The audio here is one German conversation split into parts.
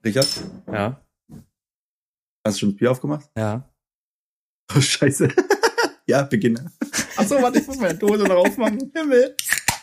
Richard, Ja, hast du schon das Bier aufgemacht? ja. Oh, scheiße. Ja, beginne. Achso, warte, ich muss meine Dose noch aufmachen. Himmel.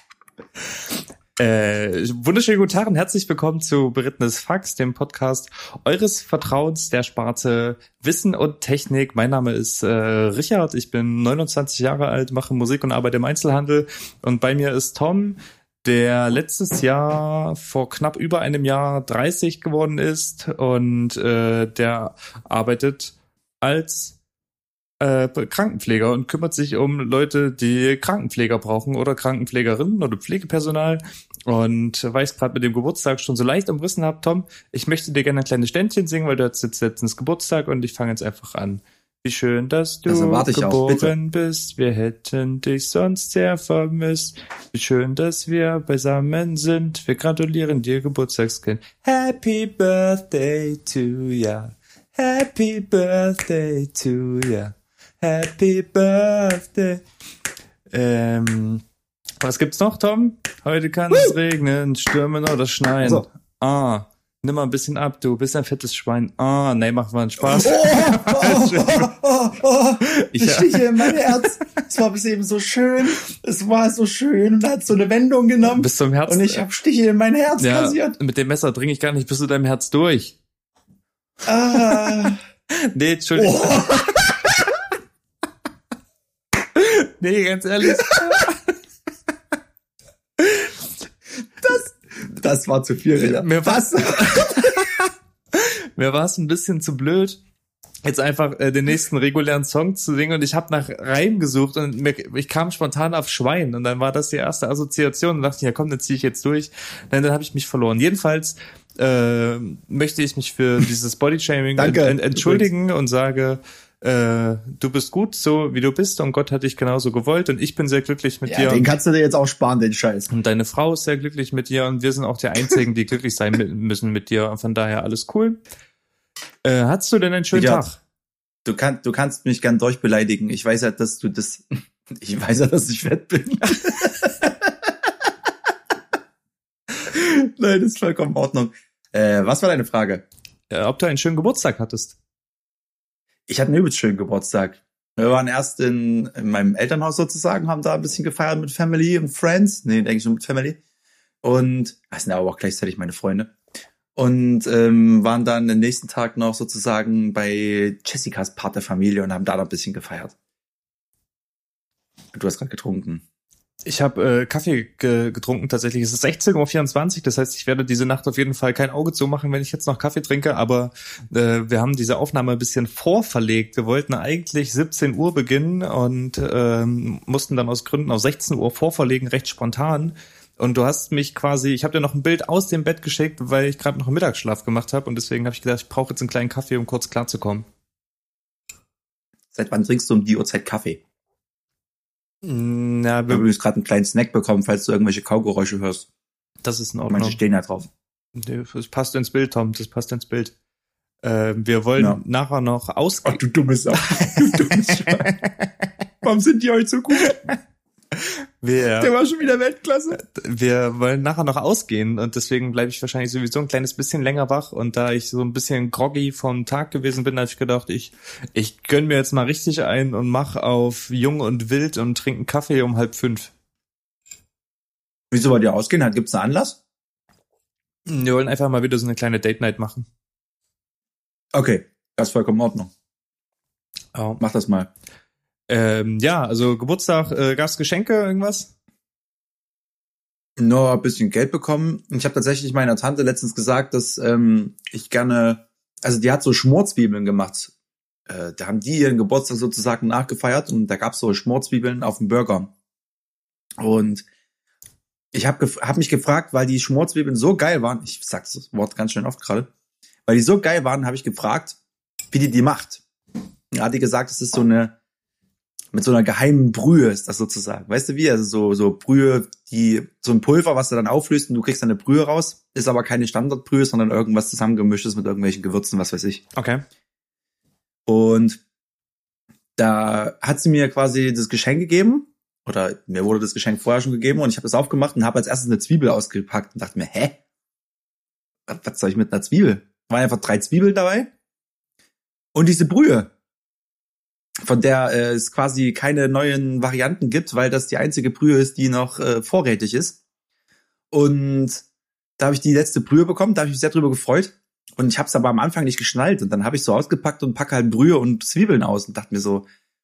Wunderschönen guten Tag und herzlich willkommen zu Berittenes Fax, dem Podcast eures Vertrauens der Sparte Wissen und Technik. Mein Name ist Richard, ich bin 29 Jahre alt, mache Musik und arbeite im Einzelhandel und bei mir ist Tom, der letztes Jahr vor knapp über einem Jahr 30 geworden ist und der arbeitet als Krankenpfleger und kümmert sich um Leute, die Krankenpfleger brauchen oder Krankenpflegerinnen oder Pflegepersonal. Und weil ich es gerade mit dem Geburtstag schon so leicht umrissen habe, Tom, ich möchte dir gerne ein kleines Ständchen singen, weil du hattest jetzt letztens Geburtstag und ich fange jetzt einfach an. Wie schön, dass du geboren bist, wir hätten dich sonst sehr vermisst. Wie schön, dass wir beisammen sind, wir gratulieren dir, Geburtstagskind. Happy Birthday to ya, Happy Birthday to ya, Happy Birthday. Was gibt's noch, Tom? Heute kann es regnen, stürmen oder schneien. So. Nimm mal ein bisschen ab, du bist ein fettes Schwein. Nee, mach mal einen Spaß. Ich stiche in mein Herz. Es war bis eben so schön. Es war so schön und hat so eine Wendung genommen. Bis zum Herz. Und ich habe Stiche in mein Herz kassiert. Mit dem Messer dringe ich gar nicht bis zu deinem Herz durch. Nee, Entschuldigung. Nee, ganz ehrlich. Das war zu viel, Digga. Mir war es ein bisschen zu blöd, jetzt einfach den nächsten regulären Song zu singen und ich habe nach Reim gesucht und ich kam spontan auf Schwein und dann war das die erste Assoziation und dachte ich, ja komm, dann ziehe ich jetzt durch. Dann habe ich mich verloren. Jedenfalls möchte ich mich für dieses Bodyshaming entschuldigen und sage, du bist gut, so wie du bist und Gott hat dich genauso gewollt und ich bin sehr glücklich mit dir. Den kannst du dir jetzt auch sparen, den Scheiß. Und deine Frau ist sehr glücklich mit dir und wir sind auch die Einzigen, die glücklich sein müssen mit dir. Und von daher alles cool. Hattest du denn einen schönen Tag? Du kannst mich gern durchbeleidigen. Ich weiß ja, dass ich fett bin. Nein, das ist vollkommen in Ordnung. Was war deine Frage? Ob du einen schönen Geburtstag hattest? Ich hatte einen übelst schönen Geburtstag. Wir waren erst in meinem Elternhaus sozusagen, haben da ein bisschen gefeiert mit Family und Friends. Nee, denke ich schon mit Family. Und, das sind aber auch gleichzeitig meine Freunde. Und waren dann den nächsten Tag noch sozusagen bei Jessicas Part der Familie und haben da noch ein bisschen gefeiert. Du hast gerade getrunken. Ich habe Kaffee getrunken tatsächlich. Es ist 16:24 Uhr, das heißt, ich werde diese Nacht auf jeden Fall kein Auge zumachen, wenn ich jetzt noch Kaffee trinke, aber wir haben diese Aufnahme ein bisschen vorverlegt. Wir wollten eigentlich 17 Uhr beginnen und mussten dann aus Gründen auf 16 Uhr vorverlegen, recht spontan. Und du hast mich quasi, ich habe dir noch ein Bild aus dem Bett geschickt, weil ich gerade noch einen Mittagsschlaf gemacht habe und deswegen habe ich gedacht, ich brauche jetzt einen kleinen Kaffee, um kurz klarzukommen. Seit wann trinkst du um die Uhrzeit Kaffee? Na, wir haben übrigens gerade einen kleinen Snack bekommen, falls du irgendwelche Kaugeräusche hörst. Das ist in Ordnung. Manche stehen ja drauf. Das passt ins Bild, Tom, das passt ins Bild. Wir wollen nachher noch ausgehen. Ach, du dummes Sau. Du dummes Schwein. Warum sind die heute so gut? Der war schon wieder Weltklasse. Wir wollen nachher noch ausgehen und deswegen bleibe ich wahrscheinlich sowieso ein kleines bisschen länger wach und da ich so ein bisschen groggy vom Tag gewesen bin, habe ich gedacht, ich gönn mir jetzt mal richtig ein und mach auf jung und wild und trinke einen Kaffee um 4:30. Wieso wollt ihr ausgehen? Gibt's einen Anlass? Wir wollen einfach mal wieder so eine kleine Date-Night machen. Okay, das ist vollkommen in Ordnung. Oh. Mach das mal. Also Geburtstag, gab's Geschenke, irgendwas? Nur ein bisschen Geld bekommen. Ich habe tatsächlich meiner Tante letztens gesagt, dass ich gerne, also die hat so Schmorzwiebeln gemacht. Da haben die ihren Geburtstag sozusagen nachgefeiert und da gab's so Schmorzwiebeln auf dem Burger. Und ich hab mich gefragt, weil die Schmorzwiebeln so geil waren, ich sag das Wort ganz schön oft gerade, weil die so geil waren, habe ich gefragt, wie die macht. Da hat die gesagt, es ist mit so einer geheimen Brühe ist das sozusagen. Weißt du wie? Also so Brühe, so ein Pulver, was du dann auflöst und du kriegst dann eine Brühe raus. Ist aber keine Standardbrühe, sondern irgendwas zusammengemischtes mit irgendwelchen Gewürzen, was weiß ich. Okay. Und da hat sie mir quasi das Geschenk gegeben. Oder mir wurde das Geschenk vorher schon gegeben und ich habe das aufgemacht und habe als erstes eine Zwiebel ausgepackt und dachte mir, was soll ich mit einer Zwiebel? waren einfach 3 Zwiebeln dabei. Und diese Brühe, von der es quasi keine neuen Varianten gibt, weil das die einzige Brühe ist, die noch vorrätig ist. Und da habe ich die letzte Brühe bekommen, da habe ich mich sehr drüber gefreut. Und ich habe es aber am Anfang nicht geschnallt. Und dann habe ich so ausgepackt und packe halt Brühe und Zwiebeln aus und dachte mir so,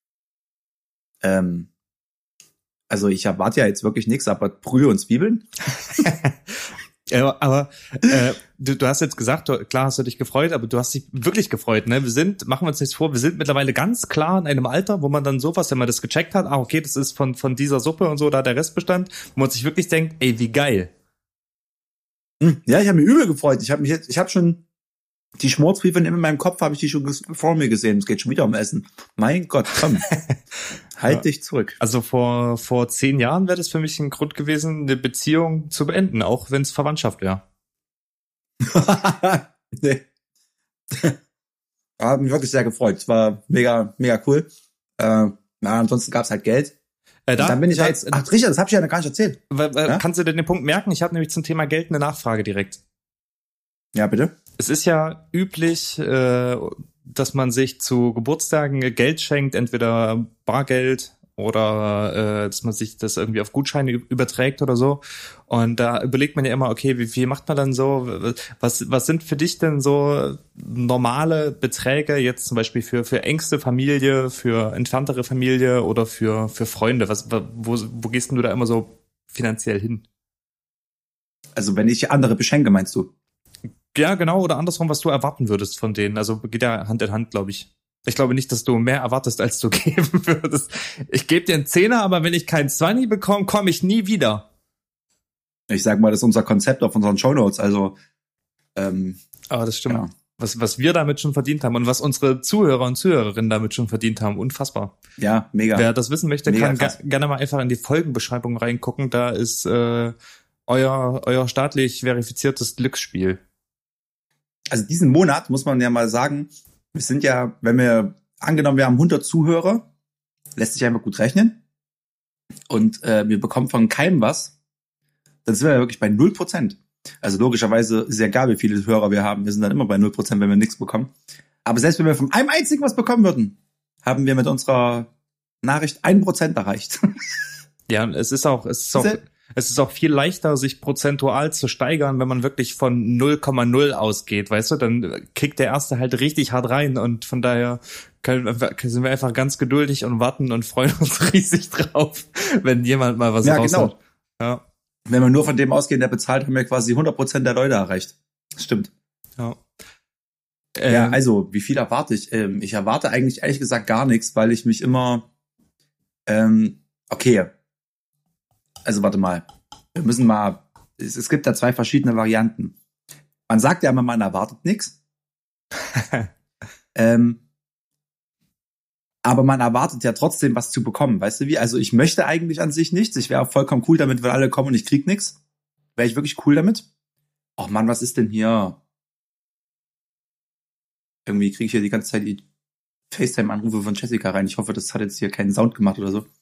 also ich erwarte ja jetzt wirklich nichts, aber Brühe und Zwiebeln? Ja, aber du hast jetzt gesagt, klar hast du dich gefreut, aber du hast dich wirklich gefreut, ne? Machen wir uns nichts vor, wir sind mittlerweile ganz klar in einem Alter, wo man dann sowas, wenn man das gecheckt hat, okay, das ist von dieser Suppe und so, da der Restbestand, wo man sich wirklich denkt, ey, wie geil. Ja, ich habe mich übel gefreut. Ich habe schon die Schmorzbriefe in meinem Kopf, habe ich die schon vor mir gesehen. Es geht schon wieder um Essen. Mein Gott, komm. Halt dich zurück. Also vor 10 Jahren wäre das für mich ein Grund gewesen, eine Beziehung zu beenden, auch wenn es Verwandtschaft wäre. Nee. Hat mich wirklich sehr gefreut. Es war mega, mega cool. Ansonsten gab's halt Geld. Dann bin ich ja jetzt. Ach, Richard, das hab ich ja noch gar nicht erzählt. Ja? Kannst du denn den Punkt merken? Ich habe nämlich zum Thema Geld eine Nachfrage direkt. Ja, bitte. Es ist ja üblich, dass man sich zu Geburtstagen Geld schenkt, entweder Bargeld oder dass man sich das irgendwie auf Gutscheine überträgt oder so. Und da überlegt man ja immer, okay, wie viel macht man dann so? Was sind für dich denn so normale Beträge jetzt zum Beispiel für engste Familie, für entferntere Familie oder für Freunde? Wo gehst denn du da immer so finanziell hin? Also wenn ich andere beschenke, meinst du? Ja, genau, oder andersrum, was du erwarten würdest von denen. Also geht ja Hand in Hand, glaube ich. Ich glaube nicht, dass du mehr erwartest, als du geben würdest. Ich gebe dir einen Zehner, aber wenn ich keinen 20 bekomme, komme ich nie wieder. Ich sag mal, das ist unser Konzept auf unseren Shownotes. Also, aber das stimmt. Ja. Was wir damit schon verdient haben und was unsere Zuhörer und Zuhörerinnen damit schon verdient haben, unfassbar. Ja, mega. Wer das wissen möchte, mega kann gerne mal einfach in die Folgenbeschreibung reingucken. Da ist euer staatlich verifiziertes Glücksspiel. Also diesen Monat muss man ja mal sagen, wir sind ja, wenn wir angenommen, wir haben 100 Zuhörer, lässt sich einfach gut rechnen und wir bekommen von keinem was, dann sind wir ja wirklich bei 0%. Also logischerweise ist ja egal, wie viele Hörer wir haben, wir sind dann immer bei 0%, wenn wir nichts bekommen. Aber selbst wenn wir von einem einzigen was bekommen würden, haben wir mit unserer Nachricht 1% erreicht. Ja, es ist auch viel leichter, sich prozentual zu steigern, wenn man wirklich von 0,0 ausgeht, weißt du? Dann kickt der Erste halt richtig hart rein und von daher sind wir einfach ganz geduldig und warten und freuen uns riesig drauf, wenn jemand mal was raushaut. Genau. Ja. Wenn wir nur von dem ausgehen, der bezahlt, haben wir quasi 100% der Leute erreicht. Das stimmt. Ja. Ja, also, wie viel erwarte ich? Ich erwarte eigentlich ehrlich gesagt gar nichts, weil ich mich immer okay. Also warte mal, wir müssen mal, es gibt da 2 verschiedene Varianten. Man sagt ja immer, man erwartet nichts. Aber man erwartet ja trotzdem was zu bekommen, weißt du wie? Also ich möchte eigentlich an sich nichts. Ich wäre auch vollkommen cool damit, wenn alle kommen und ich krieg nichts. Wäre ich wirklich cool damit? Oh Mann, was ist denn hier? Irgendwie kriege ich hier die ganze Zeit die FaceTime-Anrufe von Jessica rein. Ich hoffe, das hat jetzt hier keinen Sound gemacht oder so.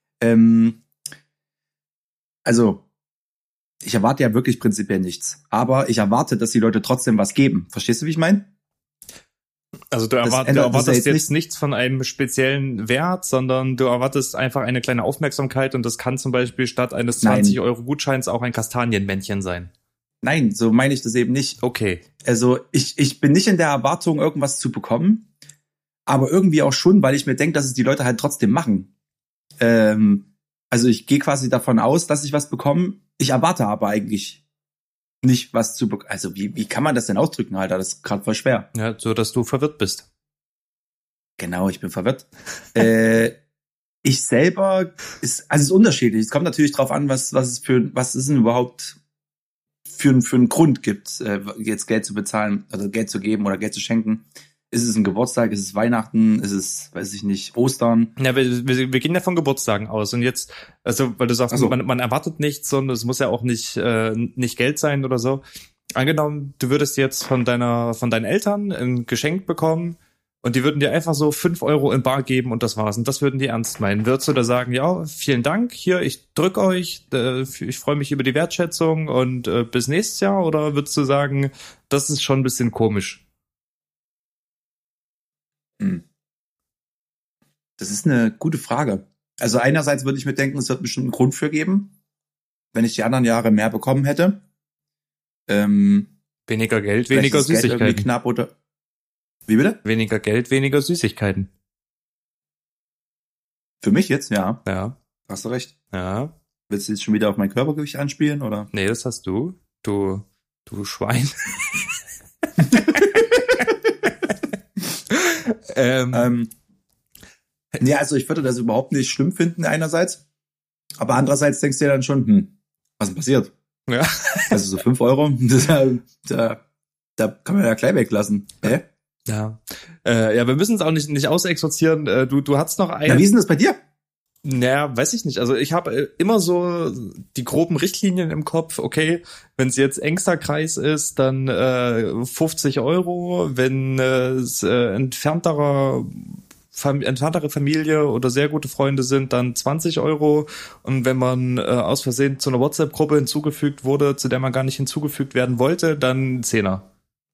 Also, ich erwarte ja wirklich prinzipiell nichts. Aber ich erwarte, dass die Leute trotzdem was geben. Verstehst du, wie ich meine? Also du erwartest jetzt nichts von einem speziellen Wert, sondern du erwartest einfach eine kleine Aufmerksamkeit und das kann zum Beispiel statt eines 20-Euro-Gutscheins auch ein Kastanienmännchen sein. Nein, so meine ich das eben nicht. Okay. Also ich bin nicht in der Erwartung, irgendwas zu bekommen, aber irgendwie auch schon, weil ich mir denke, dass es die Leute halt trotzdem machen. Also ich gehe quasi davon aus, dass ich was bekomme. Ich erwarte aber eigentlich nicht was zu bekommen. Also wie kann man das denn ausdrücken, Alter? Das ist gerade voll schwer. Ja, so dass du verwirrt bist. Genau, ich bin verwirrt. Ich selber es ist unterschiedlich. Es kommt natürlich drauf an, was es denn überhaupt für einen Grund gibt, jetzt Geld zu bezahlen, also Geld zu geben oder Geld zu schenken. Ist es ein Geburtstag? Ist es Weihnachten? Ist es, weiß ich nicht, Ostern? Ja, wir gehen ja von Geburtstagen aus. Und jetzt, also weil du sagst, man erwartet nichts und es muss ja auch nicht Geld sein oder so. Angenommen, du würdest jetzt von deinen Eltern ein Geschenk bekommen Und die würden dir einfach so 5 € in bar geben und das war's. Und das würden die ernst meinen. Würdest du da sagen, ja, vielen Dank, hier, ich drück euch, ich freue mich über die Wertschätzung und bis nächstes Jahr? Oder würdest du sagen, das ist schon ein bisschen komisch? Das ist eine gute Frage. Also einerseits würde ich mir denken, es wird bestimmt einen Grund für geben, wenn ich die anderen Jahre mehr bekommen hätte. Weniger Geld, weniger Süßigkeiten. Geld knapp oder wie bitte? Weniger Geld, weniger Süßigkeiten. Für mich jetzt, ja. Ja. Hast du recht. Ja. Willst du jetzt schon wieder auf mein Körpergewicht anspielen, oder? Nee, das hast du. Du Schwein. Ja, also ich würde das überhaupt nicht schlimm finden einerseits. Aber andererseits denkst du dir dann schon, was ist denn passiert? Ja. Also so 5 €, da kann man ja gleich weglassen. Hä? Ja. Ja, wir müssen es auch nicht ausexorzieren. Du hattest noch einen. Na, wie ist denn das bei dir? Naja, weiß ich nicht. Also ich habe immer so die groben Richtlinien im Kopf. Okay, wenn es jetzt engster Kreis ist, dann 50 €. Wenn es entferntere Familie oder sehr gute Freunde sind, dann 20 €. Und wenn man aus Versehen zu einer WhatsApp-Gruppe hinzugefügt wurde, zu der man gar nicht hinzugefügt werden wollte, dann 10er.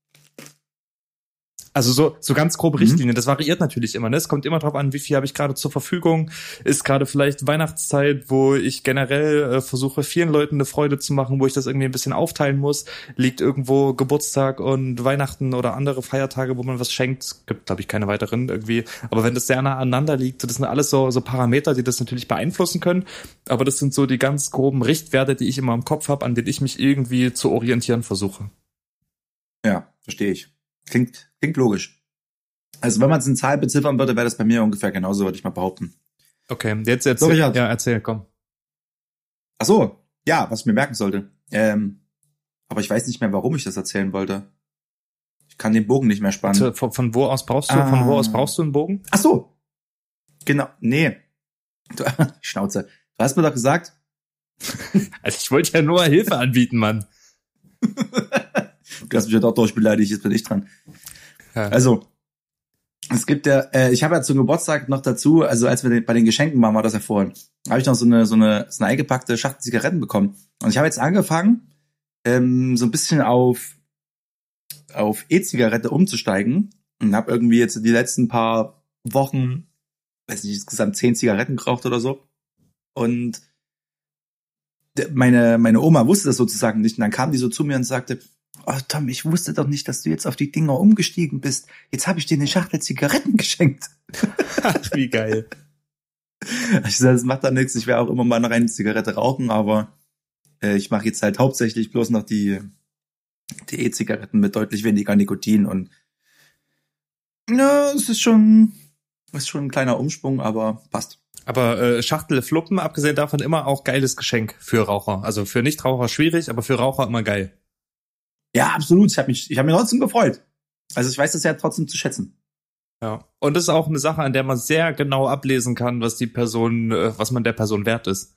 Also so ganz grobe Richtlinien. Das variiert natürlich immer, ne? Es kommt immer drauf an, wie viel habe ich gerade zur Verfügung. Ist gerade vielleicht Weihnachtszeit, wo ich generell versuche, vielen Leuten eine Freude zu machen, wo ich das irgendwie ein bisschen aufteilen muss. Liegt irgendwo Geburtstag und Weihnachten oder andere Feiertage, wo man was schenkt. Gibt, glaube ich, keine weiteren irgendwie. Aber wenn das sehr nah aneinander liegt, das sind alles so Parameter, die das natürlich beeinflussen können. Aber das sind so die ganz groben Richtwerte, die ich immer im Kopf habe, an denen ich mich irgendwie zu orientieren versuche. Ja, verstehe ich. Klingt logisch. Also wenn man es in Zahl beziffern würde, wäre das bei mir ungefähr genauso, würde ich mal behaupten. Okay, jetzt erzähl. Ja, erzähl, komm. Ach so, ja, was ich mir merken sollte. Aber ich weiß nicht mehr, warum ich das erzählen wollte. Ich kann den Bogen nicht mehr spannen. Von wo aus brauchst du einen Bogen? Ach so. Genau, nee. Schnauze. Du hast mir doch gesagt. Also ich wollte ja nur Hilfe anbieten, Mann. Du hast mich ja doch durchbeleidigt, jetzt bin ich dran. Ja. Also, es gibt ja, ich habe ja zum Geburtstag noch dazu, also als wir bei den Geschenken waren, war das ja vorhin, habe ich noch so eine eingepackte Schachtel Zigaretten bekommen. Und ich habe jetzt angefangen, so ein bisschen auf E-Zigarette umzusteigen und habe irgendwie jetzt die letzten paar Wochen, weiß nicht, insgesamt 10 Zigaretten geraucht oder so. Und meine Oma wusste das sozusagen nicht. Und dann kam die so zu mir und sagte, oh Tom, ich wusste doch nicht, dass du jetzt auf die Dinger umgestiegen bist. Jetzt habe ich dir eine Schachtel Zigaretten geschenkt. Ach, wie geil. Ich sage, das macht doch nichts. Ich werde auch immer mal eine reine Zigarette rauchen, aber ich mache jetzt halt hauptsächlich bloß noch die E-Zigaretten mit deutlich weniger Nikotin. Und ja, es ist schon ein kleiner Umschwung, aber passt. Aber Schachtel Fluppen, abgesehen davon, immer auch geiles Geschenk für Raucher. Also für Nichtraucher schwierig, aber für Raucher immer geil. Ja, absolut. Ich hab mich trotzdem gefreut. Also ich weiß das ja trotzdem zu schätzen. Ja. Und das ist auch eine Sache, an der man sehr genau ablesen kann, was man der Person wert ist.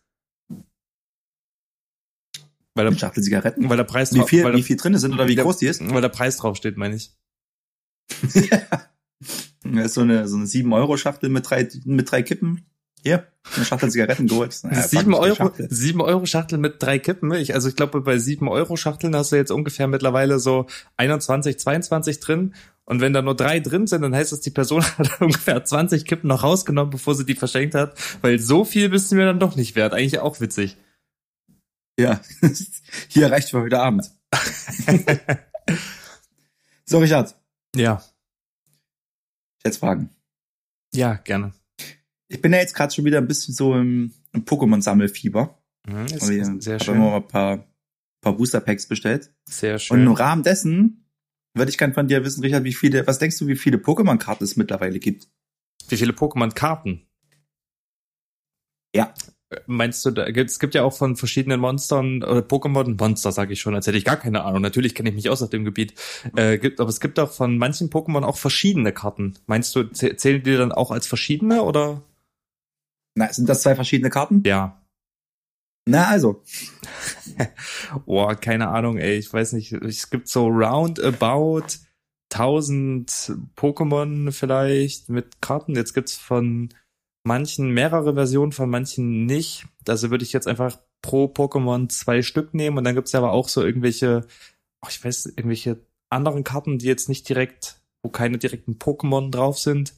Weil Schachtel Zigaretten? Weil der Preis wie viel drin sind oder wie groß die ist? Weil der Preis draufsteht, meine ich. Das ist so eine 7-€ Schachtel mit drei Kippen. Hier, eine Schachtel Zigaretten geholt. 7 € Schachtel mit 3 Kippen. Ich glaube, bei 7 € Schachteln hast du jetzt ungefähr mittlerweile so 21, 22 drin. Und wenn da nur 3 drin sind, dann heißt das, die Person hat ungefähr 20 Kippen noch rausgenommen, bevor sie die verschenkt hat. Weil so viel bist du mir dann doch nicht wert. Eigentlich auch witzig. Ja, hier reicht für heute Abend. So, Richard. Ja. Jetzt Fragen. Ja, gerne. Ich bin ja jetzt gerade schon wieder ein bisschen so im Pokémon-Sammelfieber. Ist sehr schön. Ich habe mir mal ein paar Booster-Packs bestellt. Sehr schön. Und im Rahmen dessen würde ich gerne von dir wissen, Richard, was denkst du, wie viele Pokémon-Karten es mittlerweile gibt? Wie viele Pokémon-Karten? Ja. Meinst du, es gibt ja auch von verschiedenen Monstern, oder Pokémon-Monster, sage ich schon, als hätte ich gar keine Ahnung. Natürlich kenne ich mich aus auf dem Gebiet. Aber es gibt auch von manchen Pokémon auch verschiedene Karten. Meinst du, zählen die dann auch als verschiedene, oder? Na, sind das 2 verschiedene Karten? Ja. Na, also. Boah, keine Ahnung, ey, ich weiß nicht. Es gibt so roundabout 1000 Pokémon vielleicht mit Karten. Jetzt gibt's von manchen mehrere Versionen, von manchen nicht. Also würde ich jetzt einfach pro Pokémon 2 Stück nehmen und dann gibt's ja aber auch so irgendwelche anderen Karten, die jetzt nicht direkt, wo keine direkten Pokémon drauf sind.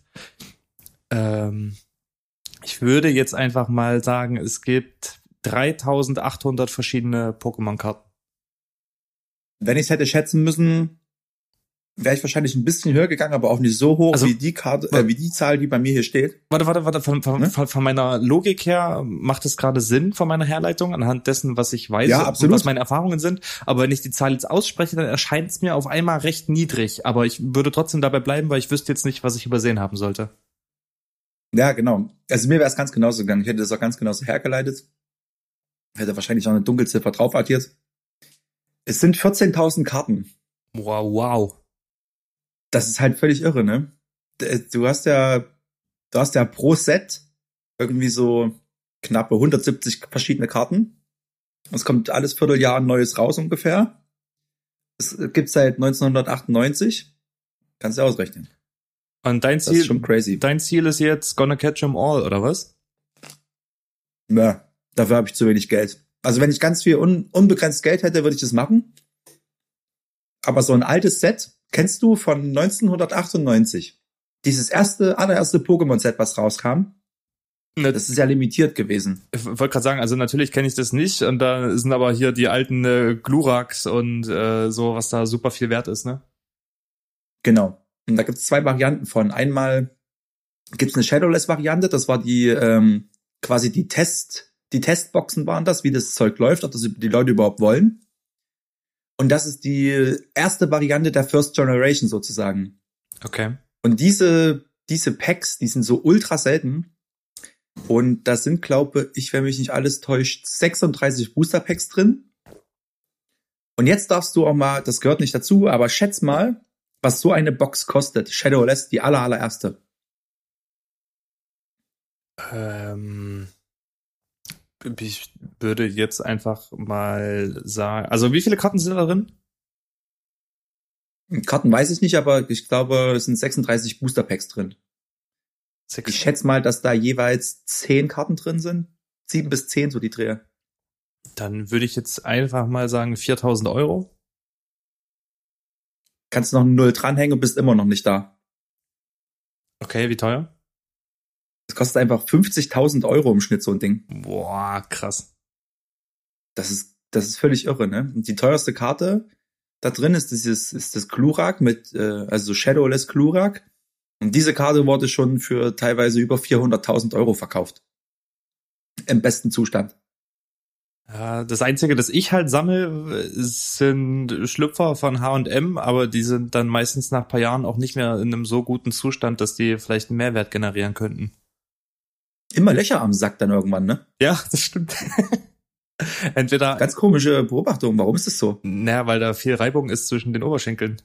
Ich würde jetzt einfach mal sagen, es gibt 3800 verschiedene Pokémon-Karten. Wenn ich es hätte schätzen müssen, wäre ich wahrscheinlich ein bisschen höher gegangen, aber auch nicht so hoch Also, wie die Karte, wie die Zahl, die bei mir hier steht. Warte, von meiner Logik her macht es gerade Sinn, von meiner Herleitung, anhand dessen, was ich weiß Ja, und absolut. was meine Erfahrungen sind. Aber wenn ich die Zahl jetzt ausspreche, dann erscheint es mir auf einmal recht niedrig. Aber ich würde trotzdem dabei bleiben, weil ich wüsste jetzt nicht, was ich übersehen haben sollte. Ja, genau. Also mir wäre es ganz genauso gegangen. Ich hätte das auch ganz genauso hergeleitet. Hätte wahrscheinlich auch eine Dunkelziffer drauf addiert. Es sind 14.000 Karten. Wow. Das ist halt völlig irre, ne? Du hast ja pro Set irgendwie so knappe 170 verschiedene Karten. Es kommt alles Vierteljahr ein neues raus ungefähr. Es gibt seit 1998. Kannst du ausrechnen. Und dein Das ist schon crazy. Dein Ziel ist jetzt gonna catch 'em all, oder was? Ja, dafür habe ich zu wenig Geld. Also wenn ich ganz viel unbegrenzt Geld hätte, würde ich das machen. Aber so ein altes Set, kennst du von 1998? Dieses allererste Pokémon-Set, was rauskam? Das ist ja limitiert gewesen. Ich wollte gerade sagen, also natürlich kenne ich das nicht und da sind aber hier die alten Gluraks und so, was da super viel wert ist, ne? Genau. Und da gibt es 2 Varianten von. Einmal gibt es eine Shadowless-Variante, das war die quasi die Testboxen waren das, wie das Zeug läuft, ob das die Leute überhaupt wollen. Und das ist die erste Variante der First Generation sozusagen. Okay. Und diese Packs, die sind so ultra selten. Und da sind, glaube ich, wenn mich nicht alles täuscht, 36 Booster Packs drin. Und jetzt darfst du auch mal, das gehört nicht dazu, aber schätz mal, was so eine Box kostet. Shadowless, die allererste. Ich würde jetzt einfach mal sagen, also wie viele Karten sind da drin? Karten weiß ich nicht, aber ich glaube, es sind 36 Booster Packs drin. Ich schätze mal, dass da jeweils 10 Karten drin sind. 7 bis 10, so die Dreher. Dann würde ich jetzt einfach mal sagen 4.000 Euro. Kannst noch eine Null dranhängen und bist immer noch nicht da. Okay, wie teuer? Es kostet einfach 50.000 Euro im Schnitt, so ein Ding. Boah, krass. Das ist völlig irre, ne? Und die teuerste Karte da drin ist das Glurak mit, also Shadowless Glurak. Und diese Karte wurde schon für teilweise über 400.000 Euro verkauft. Im besten Zustand. Ja, das Einzige, das ich halt sammle, sind Schlüpfer von H&M, aber die sind dann meistens nach ein paar Jahren auch nicht mehr in einem so guten Zustand, dass die vielleicht einen Mehrwert generieren könnten. Immer Löcher am Sack dann irgendwann, ne? Ja, das stimmt. Entweder ganz komische Beobachtung. Warum ist das so? Naja, weil da viel Reibung ist zwischen den Oberschenkeln.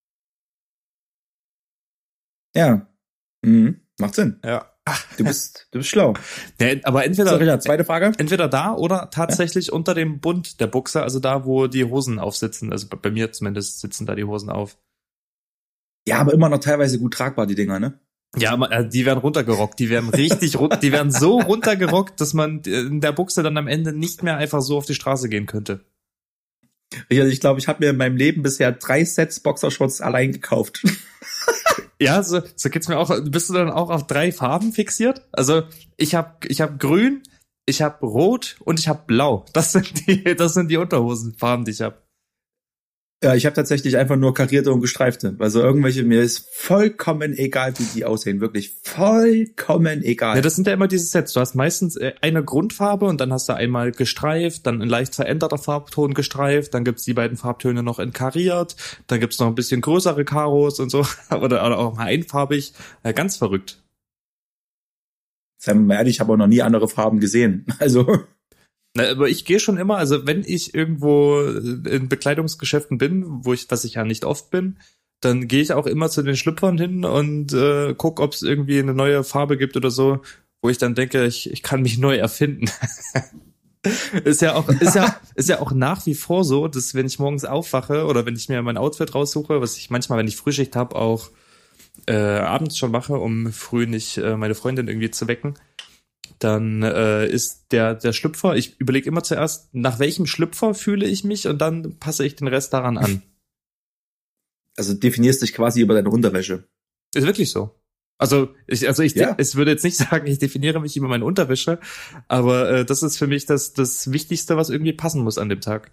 Ja. Macht Sinn. Ja. Du bist schlau. Ja, aber entweder, sorry, ja, zweite Frage. Entweder da oder tatsächlich unter dem Bund der Buchse, also da, wo die Hosen aufsitzen. Also bei mir zumindest sitzen da die Hosen auf. Ja, aber immer noch teilweise gut tragbar, die Dinger, ne? Ja, die werden runtergerockt, die werden richtig die werden so runtergerockt, dass man in der Buchse dann am Ende nicht mehr einfach so auf die Straße gehen könnte. Ich glaube, ich habe mir in meinem Leben bisher 3 Sets Boxershorts allein gekauft. Ja, so geht's mir auch. Bist du dann auch auf 3 Farben fixiert? Also ich hab grün, ich hab rot und ich hab blau. Das sind die Unterhosenfarben, die ich hab. Ja, ich habe tatsächlich einfach nur karierte und gestreifte. Also mir ist vollkommen egal, wie die aussehen. Wirklich vollkommen egal. Ja, das sind ja immer diese Sets. Du hast meistens eine Grundfarbe und dann hast du einmal gestreift, dann ein leicht veränderter Farbton gestreift, dann gibt's die beiden Farbtöne noch in kariert, dann gibt's noch ein bisschen größere Karos und so. oder auch mal einfarbig. Ganz verrückt. Seien wir mal ehrlich, ich habe auch noch nie andere Farben gesehen. Also... Na, aber ich gehe schon immer, also wenn ich irgendwo in Bekleidungsgeschäften bin, was ich ja nicht oft bin, dann gehe ich auch immer zu den Schlüpfern hin und guck, ob es irgendwie eine neue Farbe gibt oder so, wo ich dann denke, ich kann mich neu erfinden. Ist ja auch nach wie vor so, dass wenn ich morgens aufwache oder wenn ich mir mein Outfit raussuche, was ich manchmal, wenn ich Frühschicht habe, auch abends schon mache, um früh nicht meine Freundin irgendwie zu wecken, dann ist der Schlüpfer, ich überlege immer zuerst, nach welchem Schlüpfer fühle ich mich und dann passe ich den Rest daran an. Also definierst dich quasi über deine Unterwäsche. Ist wirklich so. Ich würde jetzt nicht sagen, ich definiere mich über meine Unterwäsche, aber das ist für mich das Wichtigste, was irgendwie passen muss an dem Tag.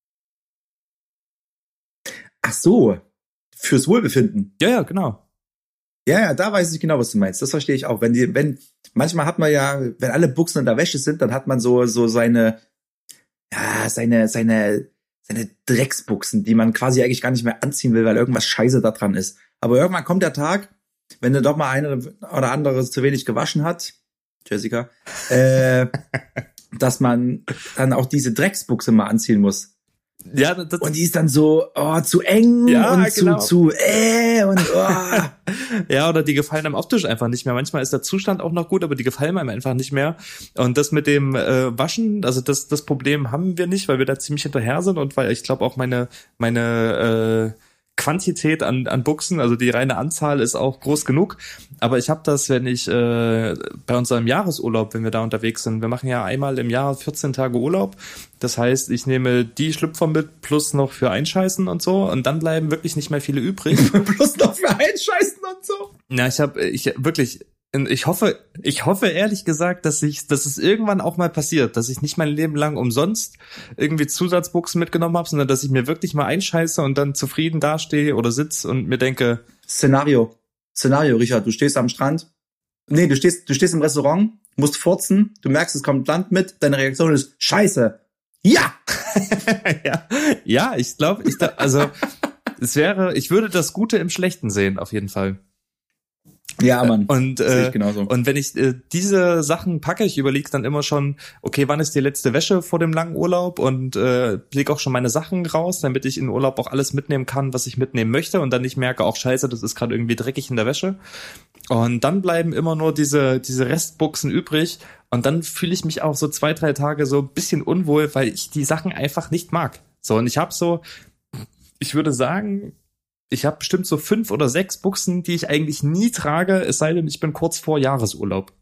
Ach so, fürs Wohlbefinden. Ja, genau. Ja, da weiß ich genau, was du meinst. Das verstehe ich auch. Manchmal hat man ja, wenn alle Buchsen in der Wäsche sind, dann hat man so seine Drecksbuchsen, die man quasi eigentlich gar nicht mehr anziehen will, weil irgendwas Scheiße da dran ist. Aber irgendwann kommt der Tag, wenn du doch mal eine oder andere zu wenig gewaschen hat, Jessica, dass man dann auch diese Drecksbuchse mal anziehen muss. Ja, und die ist dann so zu eng und genau. zu und Ja, oder die gefallen einem optisch einfach nicht mehr. Manchmal ist der Zustand auch noch gut, aber die gefallen einem einfach nicht mehr. Und das mit dem Waschen, also das Problem haben wir nicht, weil wir da ziemlich hinterher sind und weil ich glaube auch meine Quantität an Buchsen, also die reine Anzahl ist auch groß genug. Aber ich habe das, wenn ich bei unserem Jahresurlaub, wenn wir da unterwegs sind, wir machen ja einmal im Jahr 14 Tage Urlaub. Das heißt, ich nehme die Schlüpfer mit plus noch für Einscheißen und so und dann bleiben wirklich nicht mehr viele übrig. Plus noch für Einscheißen und so? Ja, ich hoffe ehrlich gesagt, dass es irgendwann auch mal passiert, dass ich nicht mein Leben lang umsonst irgendwie Zusatzbuchsen mitgenommen habe, sondern dass ich mir wirklich mal einscheiße und dann zufrieden dastehe oder sitze und mir denke. Szenario, Richard, du stehst am Strand. Nee, du stehst im Restaurant, musst furzen, du merkst, es kommt Land mit, deine Reaktion ist Scheiße. Ja! Ja, ich glaube, also ich würde das Gute im Schlechten sehen, auf jeden Fall. Ja, Mann. Und sehe ich genauso. Und wenn ich diese Sachen packe, ich überlege dann immer schon, okay, wann ist die letzte Wäsche vor dem langen Urlaub und lege auch schon meine Sachen raus, damit ich in Urlaub auch alles mitnehmen kann, was ich mitnehmen möchte und dann nicht merke, auch scheiße, das ist gerade irgendwie dreckig in der Wäsche. Und dann bleiben immer nur diese Restbuchsen übrig und dann fühle ich mich auch so 2-3 Tage so ein bisschen unwohl, weil ich die Sachen einfach nicht mag. So, und ich würde sagen, ich habe bestimmt so 5 oder 6 Buchsen, die ich eigentlich nie trage, es sei denn, ich bin kurz vor Jahresurlaub.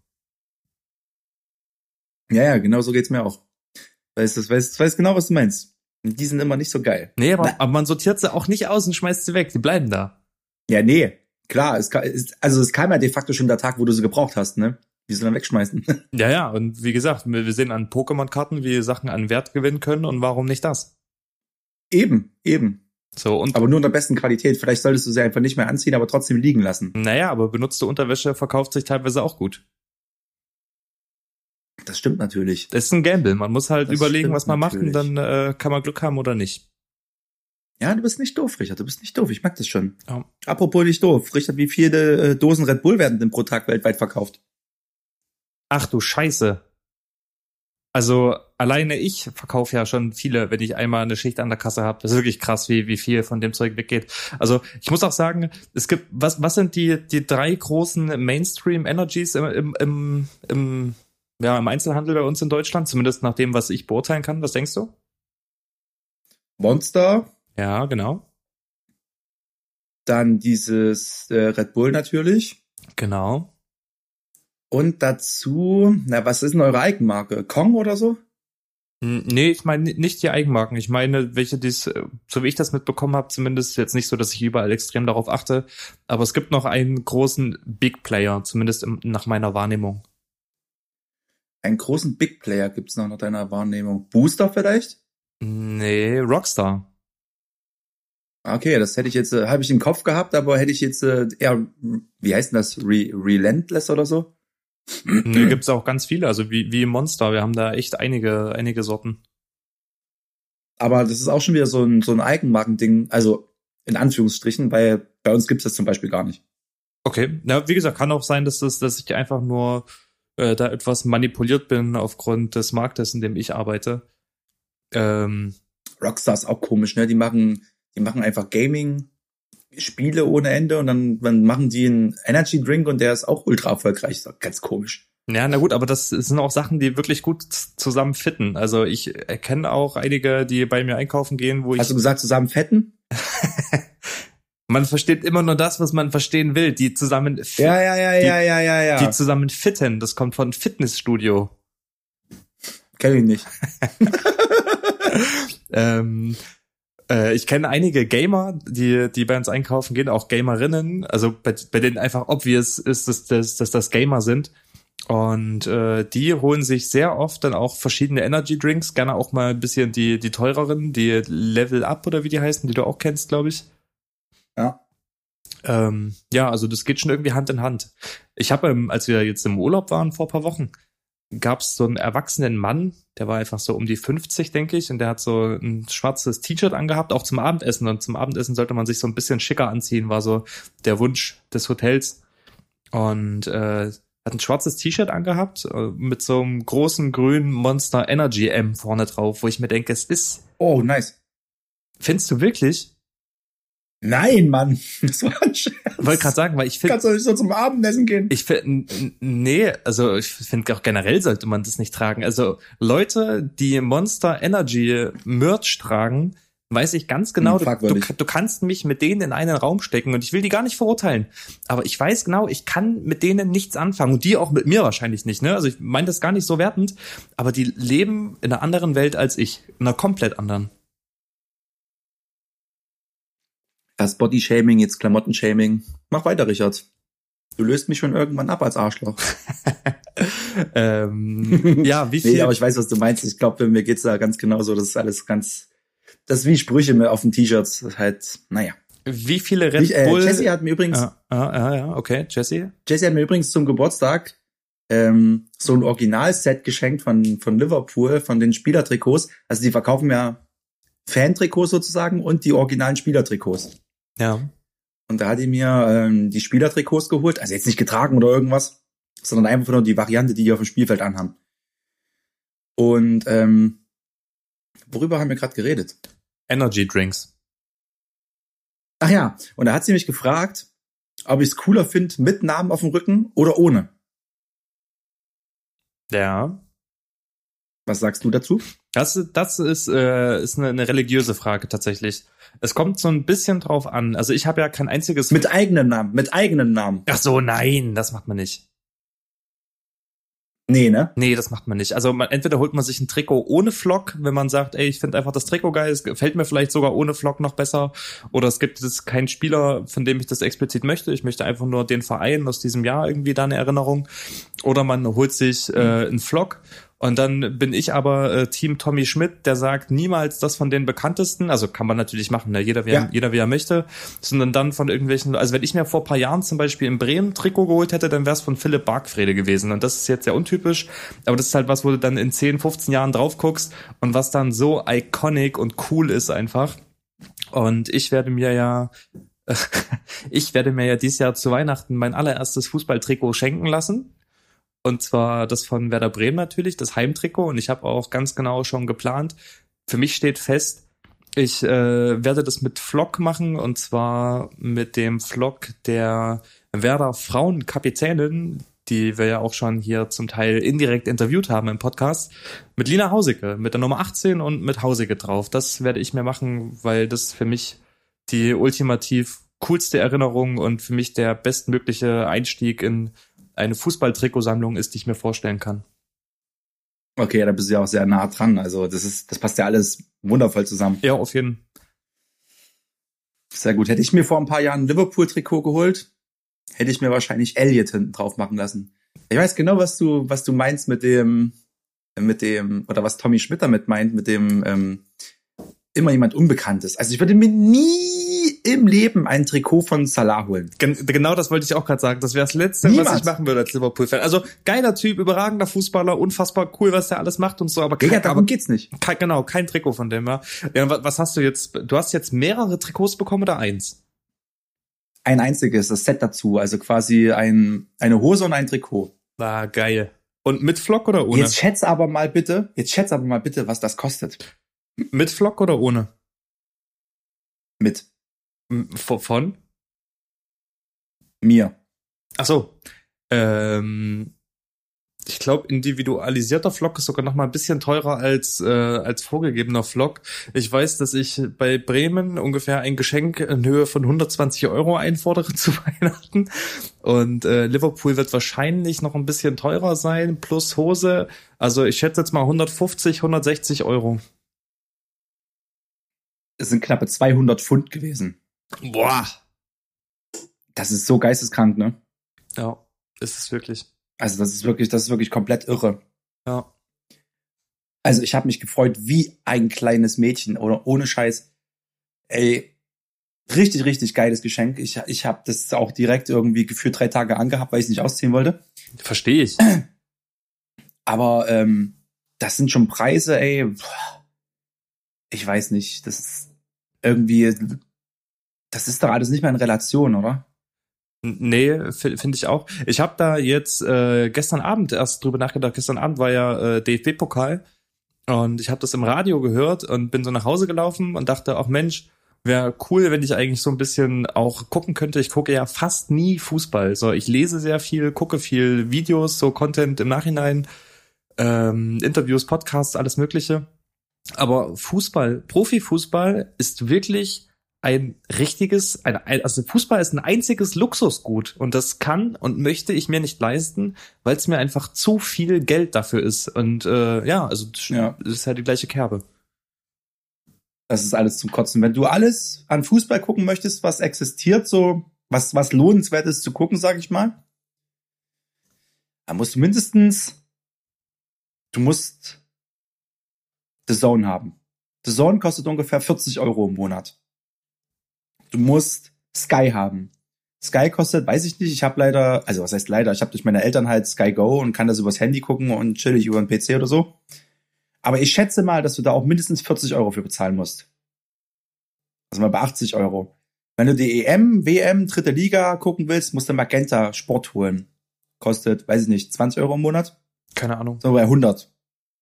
Ja, genau so geht's mir auch. Weiß genau, was du meinst. Und die sind immer nicht so geil. Nee, aber man sortiert sie auch nicht aus und schmeißt sie weg. Die bleiben da. Ja, nee. Klar, es kam ja de facto schon der Tag, wo du sie gebraucht hast, ne? Wie sie dann wegschmeißen. Ja, und wie gesagt, wir sehen an Pokémon-Karten, wie Sachen an Wert gewinnen können und warum nicht das? Eben. So, aber nur in der besten Qualität. Vielleicht solltest du sie einfach nicht mehr anziehen, aber trotzdem liegen lassen. Naja, aber benutzte Unterwäsche verkauft sich teilweise auch gut. Das stimmt natürlich. Das ist ein Gamble. Man muss halt überlegen, was man macht und dann kann man Glück haben oder nicht. Ja, du bist nicht doof, Richard. Du bist nicht doof. Ich mag das schon. Ja. Apropos nicht doof. Richard, wie viele Dosen Red Bull werden denn pro Tag weltweit verkauft? Ach du Scheiße. Also alleine ich verkaufe ja schon viele, wenn ich einmal eine Schicht an der Kasse habe. Das ist wirklich krass, wie viel von dem Zeug weggeht. Also ich muss auch sagen, es gibt, was sind die 3 großen Mainstream-Energies im Einzelhandel bei uns in Deutschland? Zumindest nach dem, was ich beurteilen kann. Was denkst du? Monster. Ja, genau. Dann dieses Red Bull natürlich. Genau. Und dazu, was ist denn eure Eigenmarke? Kong oder so? Nee, ich meine nicht die Eigenmarken. Ich meine, welche so wie ich das mitbekommen habe, zumindest jetzt nicht so, dass ich überall extrem darauf achte, aber es gibt noch einen großen Big Player, zumindest nach meiner Wahrnehmung. Einen großen Big Player gibt's noch nach deiner Wahrnehmung. Booster vielleicht? Nee, Rockstar. Okay, das hätte ich jetzt, habe ich im Kopf gehabt, aber hätte ich jetzt eher, wie heißt denn das, Relentless oder so? Nee, gibt's auch ganz viele, also wie Monster, wir haben da echt einige Sorten. Aber das ist auch schon wieder so ein Eigenmarkending, also in Anführungsstrichen, weil bei uns gibt's das zum Beispiel gar nicht. Okay, na, wie gesagt, kann auch sein, dass ich einfach nur da etwas manipuliert bin aufgrund des Marktes, in dem ich arbeite. Rockstar ist auch komisch, ne? Die machen einfach Gaming, Spiele ohne Ende und dann machen die einen Energy Drink und der ist auch ultra erfolgreich. Ist doch ganz komisch. Ja, na gut, aber das sind auch Sachen, die wirklich gut zusammen fitten. Also ich kenne auch einige, die bei mir einkaufen gehen, wo ich... Hast du gesagt, zusammen fetten? Man versteht immer nur das, was man verstehen will. Die zusammen Ja. die zusammen fitten. Das kommt von Fitnessstudio. Kenn ich nicht. Ich kenne einige Gamer, die bei uns einkaufen gehen, auch Gamerinnen, also bei denen einfach obvious ist, dass das Gamer sind. Und die holen sich sehr oft dann auch verschiedene Energy Drinks, gerne auch mal ein bisschen die teureren, die Level Up oder wie die heißen, die du auch kennst, glaube ich. Ja. Ja, also das geht schon irgendwie Hand in Hand. Ich habe, als wir jetzt im Urlaub waren vor ein paar Wochen, gab es so einen erwachsenen Mann, der war einfach so um die 50, denke ich, und der hat so ein schwarzes T-Shirt angehabt, auch zum Abendessen. Und zum Abendessen sollte man sich so ein bisschen schicker anziehen, war so der Wunsch des Hotels. Und hat ein schwarzes T-Shirt angehabt mit so einem großen grünen Monster Energy M vorne drauf, wo ich mir denke, es ist... Oh, nice. Findest du wirklich? Nein, Mann. Das war ein Scherz. Wollte gerade sagen, weil ich finde... Kannst du nicht so zum Abendessen gehen? Ich finde, nee, also ich finde auch generell sollte man das nicht tragen. Also Leute, die Monster Energy Merch tragen, weiß ich ganz genau, du kannst mich mit denen in einen Raum stecken und ich will die gar nicht verurteilen. Aber ich weiß genau, ich kann mit denen nichts anfangen und die auch mit mir wahrscheinlich nicht, ne? Also ich meine das gar nicht so wertend, aber die leben in einer anderen Welt als ich, in einer komplett anderen. Das Body-Shaming, jetzt Klamotten-Shaming. Mach weiter, Richard. Du löst mich schon irgendwann ab als Arschloch. Ja, wie viel? Nee, aber ich weiß, was du meinst. Ich glaube, mir geht's da ganz genauso. Das ist alles ganz... Das ist wie Sprüche mehr auf den T-Shirts. Das ist halt, naja. Wie viele Red Bull... Jesse hat mir übrigens... Ja, okay, Jesse. Jesse hat mir übrigens zum Geburtstag so ein Originalset geschenkt von Liverpool, von den Spielertrikots. Also die verkaufen ja Fan-Trikots sozusagen und die originalen Spielertrikots. Ja. Und da hat die mir die Spielertrikots geholt. Also jetzt nicht getragen oder irgendwas, sondern einfach nur die Variante, die auf dem Spielfeld anhaben. Und worüber haben wir gerade geredet? Energy Drinks. Ach ja, und da hat sie mich gefragt, ob ich es cooler finde mit Namen auf dem Rücken oder ohne. Ja. Was sagst du dazu? Das ist eine religiöse Frage tatsächlich. Es kommt so ein bisschen drauf an. Also ich habe ja kein einziges... Mit eigenen Namen. Ach so, nein, das macht man nicht. Nee, ne? Nee, das macht man nicht. Also entweder holt man sich ein Trikot ohne Flock, wenn man sagt, ey, ich finde einfach das Trikot geil, es gefällt mir vielleicht sogar ohne Flock noch besser. Oder es gibt jetzt keinen Spieler, von dem ich das explizit möchte. Ich möchte einfach nur den Verein aus diesem Jahr irgendwie da eine Erinnerung. Oder man holt sich einen Flock. Und dann bin ich aber Team Tommy Schmidt, der sagt, niemals das von den bekanntesten, also kann man natürlich machen, ne? Jeder wie er möchte, sondern dann von irgendwelchen, also wenn ich mir vor ein paar Jahren zum Beispiel in Bremen Trikot geholt hätte, dann wäre es von Philipp Bargfrede gewesen und das ist jetzt sehr untypisch, aber das ist halt was, wo du dann in 10, 15 Jahren drauf guckst und was dann so iconic und cool ist einfach. Und ich werde mir ja dieses Jahr zu Weihnachten mein allererstes Fußballtrikot schenken lassen. Und zwar das von Werder Bremen natürlich, das Heimtrikot. Und ich habe auch ganz genau schon geplant. Für mich steht fest, ich werde das mit Flock machen. Und zwar mit dem Flock der Werder Frauenkapitänin, die wir ja auch schon hier zum Teil indirekt interviewt haben im Podcast, mit Lina Hausicke, mit der Nummer 18 und mit Hausicke drauf. Das werde ich mir machen, weil das für mich die ultimativ coolste Erinnerung und für mich der bestmögliche Einstieg in eine Fußball-Trikotsammlung ist, die ich mir vorstellen kann. Okay, da bist du ja auch sehr nah dran. Also das passt ja alles wundervoll zusammen. Ja, auf jeden Fall. Sehr gut. Hätte ich mir vor ein paar Jahren ein Liverpool-Trikot geholt, hätte ich mir wahrscheinlich Elliot hinten drauf machen lassen. Ich weiß genau, was du meinst mit dem, oder was Tommy Schmidt damit meint, mit dem immer jemand Unbekanntes. Also ich würde mir nie im Leben ein Trikot von Salah holen. Genau das wollte ich auch gerade sagen. Das wäre das Letzte, was ich machen würde als Liverpool-Fan. Also geiler Typ, überragender Fußballer, unfassbar cool, was der alles macht und so. Aber darum geht's nicht. Kein Trikot von dem, ja. Was hast du jetzt? Du hast jetzt mehrere Trikots bekommen oder eins? Ein einziges, das Set dazu. Also quasi eine Hose und ein Trikot. Ah, geil. Und mit Flock oder ohne? Jetzt schätz aber mal bitte, was das kostet. Mit Flock oder ohne? Mit. Von? Mir. Ach so. Ich glaube, individualisierter Vlog ist sogar noch mal ein bisschen teurer als vorgegebener Vlog. Ich weiß, dass ich bei Bremen ungefähr ein Geschenk in Höhe von 120 Euro einfordere zu Weihnachten. Und Liverpool wird wahrscheinlich noch ein bisschen teurer sein, plus Hose. Also ich schätze jetzt mal 150, 160 Euro. Es sind knappe 200 Pfund gewesen. Boah. Das ist so geisteskrank, ne? Ja, ist es wirklich. Also das ist wirklich komplett irre. Ja. Also ich habe mich gefreut wie ein kleines Mädchen, oder ohne Scheiß. Ey, richtig, richtig geiles Geschenk. Ich habe das auch direkt irgendwie gefühlt 3 Tage angehabt, weil ich es nicht ausziehen wollte. Verstehe ich. Aber das sind schon Preise, ey. Ich weiß nicht, das ist irgendwie, das ist doch alles nicht mehr in Relation, oder? Nee, finde ich auch. Ich habe da jetzt gestern Abend erst drüber nachgedacht. Gestern Abend war ja DFB-Pokal und ich habe das im Radio gehört und bin so nach Hause gelaufen und dachte, ach Mensch, wäre cool, wenn ich eigentlich so ein bisschen auch gucken könnte. Ich gucke ja fast nie Fußball. So, ich lese sehr viel, gucke viel Videos, so Content im Nachhinein, Interviews, Podcasts, alles Mögliche. Aber Fußball, Profifußball ist wirklich also Fußball ist ein einziges Luxusgut und das kann und möchte ich mir nicht leisten, weil es mir einfach zu viel Geld dafür ist und das ist halt die gleiche Kerbe. Das ist alles zum Kotzen. Wenn du alles an Fußball gucken möchtest, was existiert, so was lohnenswert ist zu gucken, sag ich mal, dann musst du The Zone haben. The Zone kostet ungefähr 40 Euro im Monat. Du musst Sky haben. Sky kostet, weiß ich nicht, ich habe leider, also was heißt leider, ich habe durch meine Eltern halt Sky Go und kann das übers Handy gucken und chillig über den PC oder so. Aber ich schätze mal, dass du da auch mindestens 40 Euro für bezahlen musst. Also mal bei 80 Euro. Wenn du die EM, WM, dritte Liga gucken willst, musst du Magenta Sport holen. Kostet, weiß ich nicht, 20 Euro im Monat? Keine Ahnung. So bei 100.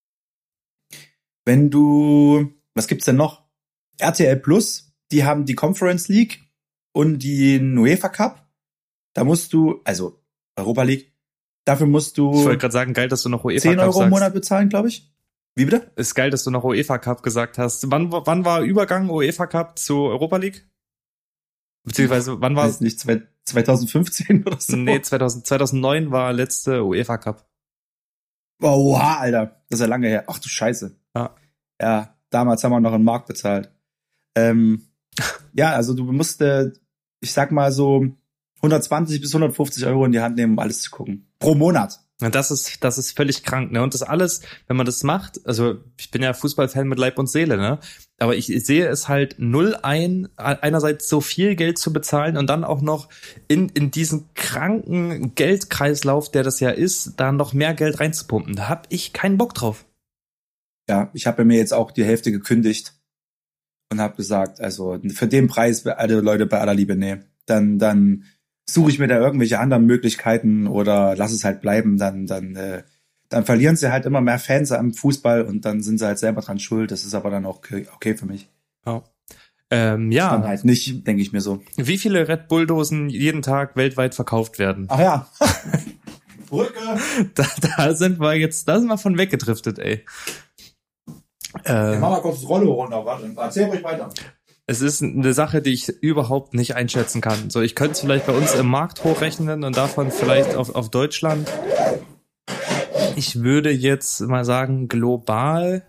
Wenn du, was gibt's denn noch? RTL Plus, die haben die Conference League und den UEFA Cup. Da musst du, also Europa League, dafür musst du Ich wollte gerade sagen, geil, dass du noch UEFA 10 Cup Euro im sagst. Monat bezahlen, glaube ich. Wie bitte? Ist geil, dass du noch UEFA Cup gesagt hast. Wann war Übergang UEFA Cup zu Europa League? Beziehungsweise wann war Weiß nicht, 2015 oder so? Nee, 2009 war letzte UEFA Cup. Oha, Alter. Das ist ja lange her. Ach du Scheiße. Ja, damals haben wir noch einen Mark bezahlt. Ja, also du musst, ich sag mal so 120 bis 150 Euro in die Hand nehmen, um alles zu gucken. Pro Monat. Und das ist völlig krank, ne? Und das alles, wenn man das macht, also ich bin ja Fußballfan mit Leib und Seele, ne? Aber ich sehe es halt null ein, einerseits so viel Geld zu bezahlen und dann auch noch in diesen kranken Geldkreislauf, der das ja ist, da noch mehr Geld reinzupumpen. Da hab ich keinen Bock drauf. Ja, ich habe mir jetzt auch die Hälfte gekündigt und habe gesagt, also für den Preis, alle Leute bei aller Liebe, nee, dann suche ich mir da irgendwelche anderen Möglichkeiten oder lass es halt bleiben, dann verlieren sie halt immer mehr Fans am Fußball und dann sind sie halt selber dran schuld. Das ist aber dann auch okay für mich. Ja. Dann halt nicht, denke ich mir so. Wie viele Red Bull-Dosen jeden Tag weltweit verkauft werden? Ach ja. Brücke. Da sind wir von weggedriftet, ey. Mach mal kurz das Rollo runter, warte. Erzähl ruhig weiter. Es ist eine Sache, die ich überhaupt nicht einschätzen kann. So, ich könnte es vielleicht bei uns im Markt hochrechnen und davon vielleicht auf Deutschland. Ich würde jetzt mal sagen, global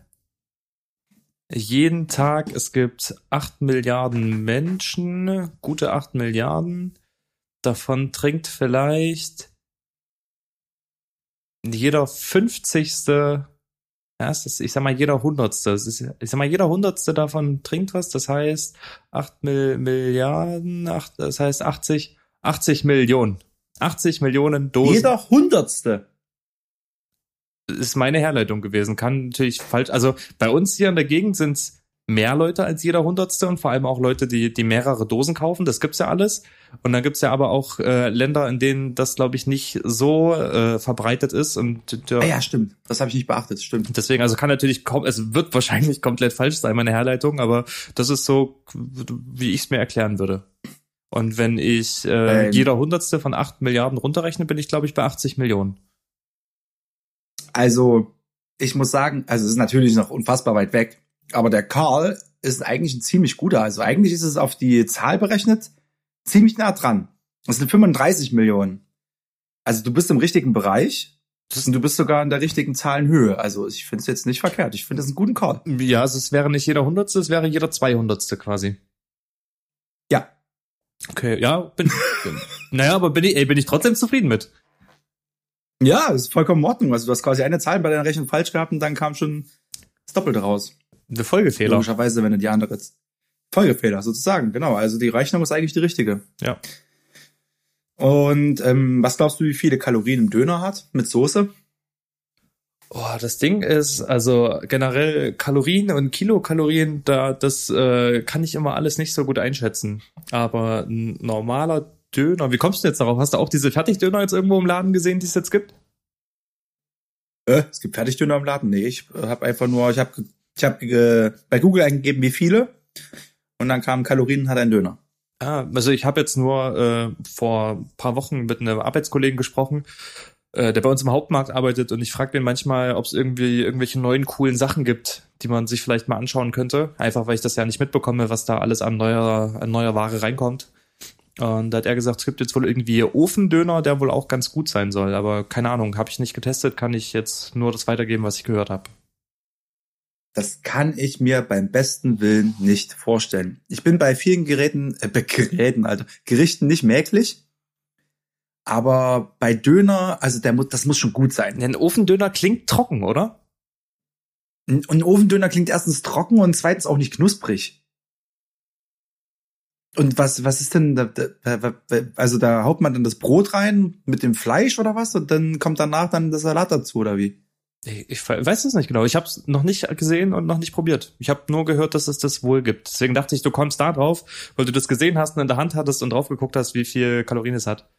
jeden Tag, es gibt 8 Milliarden Menschen, gute 8 Milliarden. Davon trinkt vielleicht jeder 50. Ja, ich sag mal, jeder Hundertste. Jeder Hundertste davon trinkt was. Das heißt, 8 Milliarden, das heißt 80 Millionen. 80 Millionen Dosen. Jeder Hundertste. Ist meine Herleitung gewesen. Kann natürlich falsch. Also bei uns hier in der Gegend sind's mehr Leute als jeder Hundertste und vor allem auch Leute, die mehrere Dosen kaufen. Das gibt's ja alles. Und dann gibt's ja aber auch Länder, in denen das, glaube ich, nicht so verbreitet ist. Und ja, stimmt. Das habe ich nicht beachtet. Stimmt. Deswegen, also kann natürlich es wird wahrscheinlich komplett falsch sein, meine Herleitung, aber das ist so, wie ich es mir erklären würde. Und wenn ich jeder Hundertste von 8 Milliarden runterrechne, bin ich, glaube ich, bei 80 Millionen. Also, ich muss sagen, also es ist natürlich noch unfassbar weit weg, aber der Karl ist eigentlich ein ziemlich guter. Also eigentlich ist es auf die Zahl berechnet ziemlich nah dran. Das sind 35 Millionen. Also du bist im richtigen Bereich und du bist sogar in der richtigen Zahlenhöhe. Also ich finde es jetzt nicht verkehrt. Ich finde es einen guten Call. Ja, also es wäre nicht jeder Hundertste, es wäre jeder 200. quasi. Ja. Okay, ja, naja, aber bin ich trotzdem zufrieden mit. Ja, ist vollkommen in Ordnung. Also du hast quasi eine Zahl bei deiner Rechnung falsch gehabt und dann kam schon das Doppelte raus. Der Folgefehler. Logischerweise, wenn du die andere Folgefehler sozusagen, genau. Also die Rechnung ist eigentlich die richtige. Ja. Und was glaubst du, wie viele Kalorien ein Döner hat mit Soße? Oh, das Ding ist, also generell Kalorien und Kilokalorien, das kann ich immer alles nicht so gut einschätzen. Aber ein normaler Döner, wie kommst du jetzt darauf? Hast du auch diese Fertigdöner jetzt irgendwo im Laden gesehen, die es jetzt gibt? Es gibt Fertigdöner im Laden? Nee, ich habe einfach nur, ich hab bei Google eingegeben, wie viele. Und dann kamen Kalorien, hat ein Döner. Also ich habe jetzt nur vor ein paar Wochen mit einem Arbeitskollegen gesprochen, der bei uns im Hauptmarkt arbeitet, und ich frage den manchmal, ob es irgendwie irgendwelche neuen coolen Sachen gibt, die man sich vielleicht mal anschauen könnte. Einfach weil ich das ja nicht mitbekomme, was da alles an neuer Ware reinkommt. Und da hat er gesagt, es gibt jetzt wohl irgendwie Ofendöner, der wohl auch ganz gut sein soll. Aber keine Ahnung, habe ich nicht getestet, kann ich jetzt nur das weitergeben, was ich gehört habe. Das kann ich mir beim besten Willen nicht vorstellen. Ich bin bei vielen Gerichten nicht mäglich. Aber bei Döner, also das muss schon gut sein. Ein Ofendöner klingt trocken, oder? Und ein Ofendöner klingt erstens trocken und zweitens auch nicht knusprig. Und was ist denn, also da haut man dann das Brot rein mit dem Fleisch oder was? Und dann kommt danach dann der Salat dazu, oder wie? Ich weiß es nicht genau. Ich habe es noch nicht gesehen und noch nicht probiert. Ich habe nur gehört, dass es das wohl gibt. Deswegen dachte ich, du kommst da drauf, weil du das gesehen hast und in der Hand hattest und drauf geguckt hast, wie viel Kalorien es hat.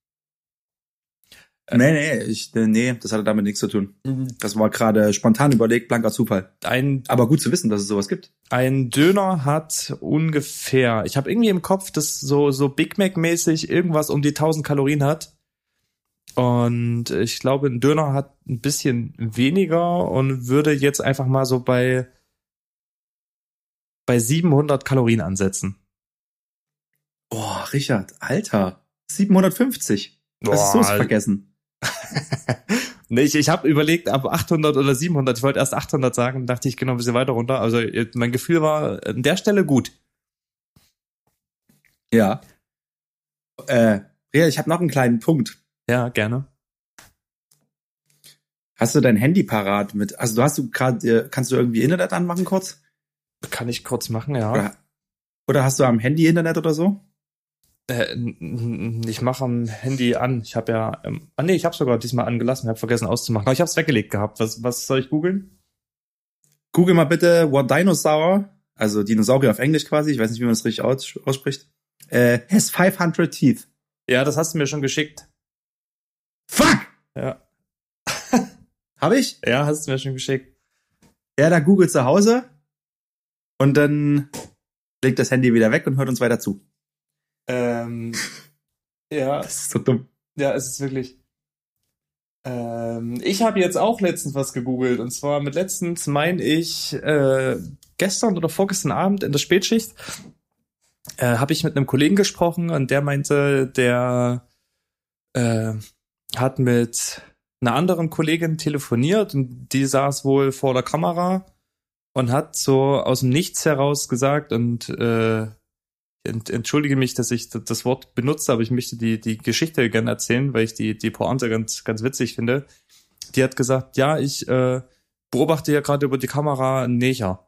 Nee, das hatte damit nichts zu tun. Das war gerade spontan überlegt, blanker Zufall. Aber gut zu wissen, dass es sowas gibt. Ein Döner hat ungefähr, ich habe irgendwie im Kopf, dass so Big Mac-mäßig irgendwas um die 1000 Kalorien hat. Und ich glaube, ein Döner hat ein bisschen weniger und würde jetzt einfach mal so bei 700 Kalorien ansetzen. Oh, Richard, Alter, 750. Was ist los vergessen? Nee, ich habe überlegt, ab 800 oder 700. Ich wollte erst 800 sagen, dachte ich, genau ein bisschen weiter runter. Also mein Gefühl war an der Stelle gut. Ja. Ich habe noch einen kleinen Punkt. Ja, gerne. Hast du dein Handy parat mit? Also kannst du irgendwie Internet anmachen kurz? Kann ich kurz machen, ja. Oder hast du am Handy Internet oder so? Ich mache am Handy an. Ich habe ja, ich habe sogar diesmal angelassen. Ich habe vergessen auszumachen. Aber ich habe es weggelegt gehabt. Was soll ich googeln? Google mal bitte What Dinosaur, also Dinosaurier auf Englisch quasi. Ich weiß nicht, wie man das richtig ausspricht. Has 500 teeth. Ja, das hast du mir schon geschickt. Fuck! Ja. Hab ich? Ja, hast du mir schon geschickt. Ja, da googelt zu Hause und dann legt das Handy wieder weg und hört uns weiter zu. Ja. Das ist so dumm. Ja, es ist wirklich. Ich habe jetzt auch letztens was gegoogelt, und zwar mit letztens meine ich gestern oder vorgestern Abend in der Spätschicht habe ich mit einem Kollegen gesprochen, und der meinte, der hat mit einer anderen Kollegin telefoniert, und die saß wohl vor der Kamera und hat so aus dem Nichts heraus gesagt, und entschuldige mich, dass ich das Wort benutze, aber ich möchte die Geschichte gerne erzählen, weil ich die Pointe ganz, ganz witzig finde. Die hat gesagt, ja, ich beobachte ja gerade über die Kamera einen Neger.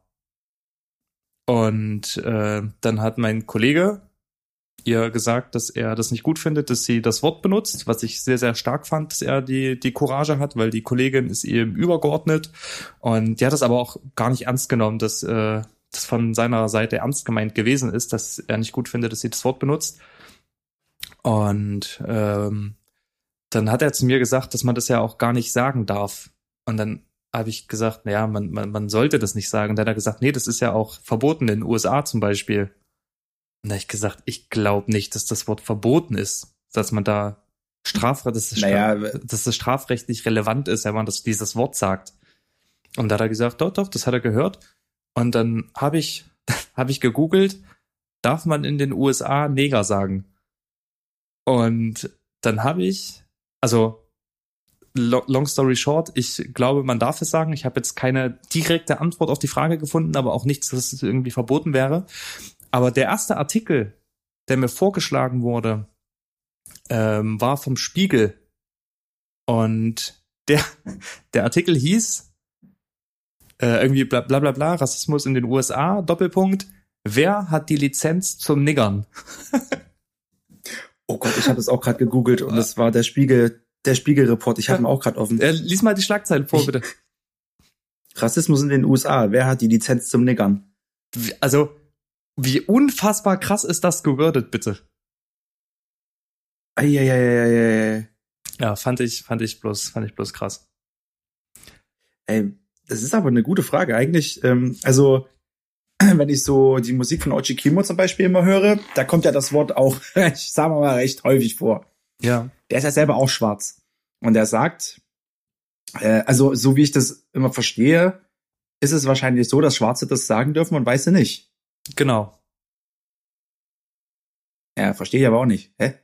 Und dann hat mein Kollege ihr gesagt, dass er das nicht gut findet, dass sie das Wort benutzt, was ich sehr, sehr stark fand, dass er die Courage hat, weil die Kollegin ist ihm übergeordnet. Und die hat das aber auch gar nicht ernst genommen, dass das von seiner Seite ernst gemeint gewesen ist, dass er nicht gut findet, dass sie das Wort benutzt. Und dann hat er zu mir gesagt, dass man das ja auch gar nicht sagen darf. Und dann habe ich gesagt, naja, man sollte das nicht sagen. Und dann hat er gesagt, nee, das ist ja auch verboten in den USA zum Beispiel. Und da habe ich gesagt, ich glaube nicht, dass das Wort verboten ist, dass man da dass es strafrechtlich relevant ist, wenn man dieses Wort sagt. Und da hat er gesagt, doch, das hat er gehört. Und dann habe ich gegoogelt, darf man in den USA Neger sagen? Und dann habe ich, also long story short, ich glaube, man darf es sagen. Ich habe jetzt keine direkte Antwort auf die Frage gefunden, aber auch nichts, dass es irgendwie verboten wäre. Aber der erste Artikel, der mir vorgeschlagen wurde, war vom Spiegel. Und der Artikel hieß irgendwie bla bla bla bla, Rassismus in den USA, Doppelpunkt, wer hat die Lizenz zum Niggern? Oh Gott, ich habe das auch gerade gegoogelt und das war der Spiegel-Report. Ich habe ihn auch gerade offen. Lies mal die Schlagzeilen vor, bitte. Rassismus in den USA, wer hat die Lizenz zum Niggern? Also, wie unfassbar krass ist das gewordet, bitte? Eieieiei. Ja, fand ich bloß krass. Ey, das ist aber eine gute Frage. Eigentlich, also, wenn ich so die Musik von Ochi Kimo zum Beispiel immer höre, da kommt ja das Wort auch, ich sag mal, recht häufig vor. Ja. Der ist ja selber auch schwarz. Und er sagt, also, so wie ich das immer verstehe, ist es wahrscheinlich so, dass Schwarze das sagen dürfen und Weiße nicht. Genau. Ja, verstehe ich aber auch nicht. Hä?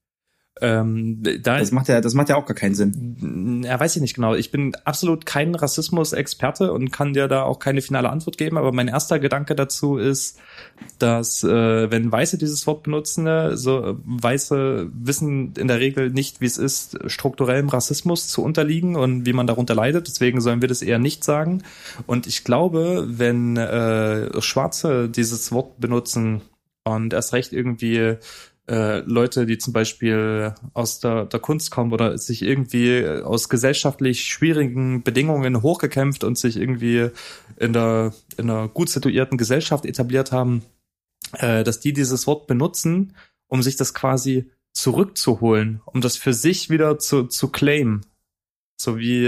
Das macht ja auch gar keinen Sinn. Ja, weiß ich nicht genau. Ich bin absolut kein Rassismus-Experte und kann dir da auch keine finale Antwort geben, aber mein erster Gedanke dazu ist, dass wenn Weiße dieses Wort benutzen, so Weiße wissen in der Regel nicht, wie es ist, strukturellem Rassismus zu unterliegen und wie man darunter leidet. Deswegen sollen wir das eher nicht sagen. Und ich glaube, wenn Schwarze dieses Wort benutzen und erst recht irgendwie Leute, die zum Beispiel aus der Kunst kommen oder sich irgendwie aus gesellschaftlich schwierigen Bedingungen hochgekämpft und sich irgendwie in einer gut situierten Gesellschaft etabliert haben, dass die dieses Wort benutzen, um sich das quasi zurückzuholen, um das für sich wieder zu claimen. So wie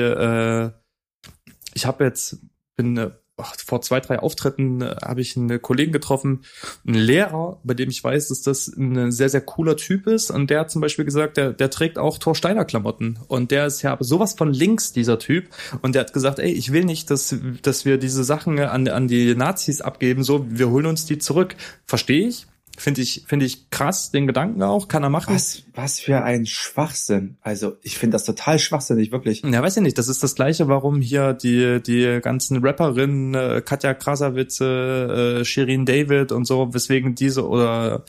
vor 2, 3 Auftritten habe ich einen Kollegen getroffen, einen Lehrer, bei dem ich weiß, dass das ein sehr, sehr cooler Typ ist. Und der hat zum Beispiel gesagt, der trägt auch Thor Steiner Klamotten. Und der ist ja sowas von links, dieser Typ. Und der hat gesagt, ey, ich will nicht, dass wir diese Sachen an die Nazis abgeben. So, wir holen uns die zurück. Verstehe ich. Finde ich krass, den Gedanken auch, kann er machen. Was für ein Schwachsinn. Also, ich finde das total schwachsinnig, wirklich. Ja, weiß ich nicht, das ist das Gleiche, warum hier die ganzen Rapperinnen, Katja Krasavitze, Shirin David und so, weswegen diese oder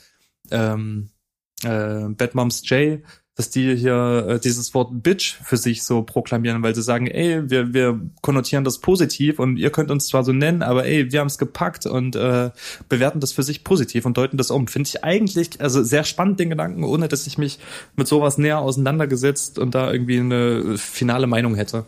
Bad Moms J, dass die hier dieses Wort Bitch für sich so proklamieren, weil sie sagen, ey, wir konnotieren das positiv und ihr könnt uns zwar so nennen, aber ey, wir haben es gepackt und bewerten das für sich positiv und deuten das um. Finde ich eigentlich also sehr spannend, den Gedanken, ohne dass ich mich mit sowas näher auseinandergesetzt und da irgendwie eine finale Meinung hätte.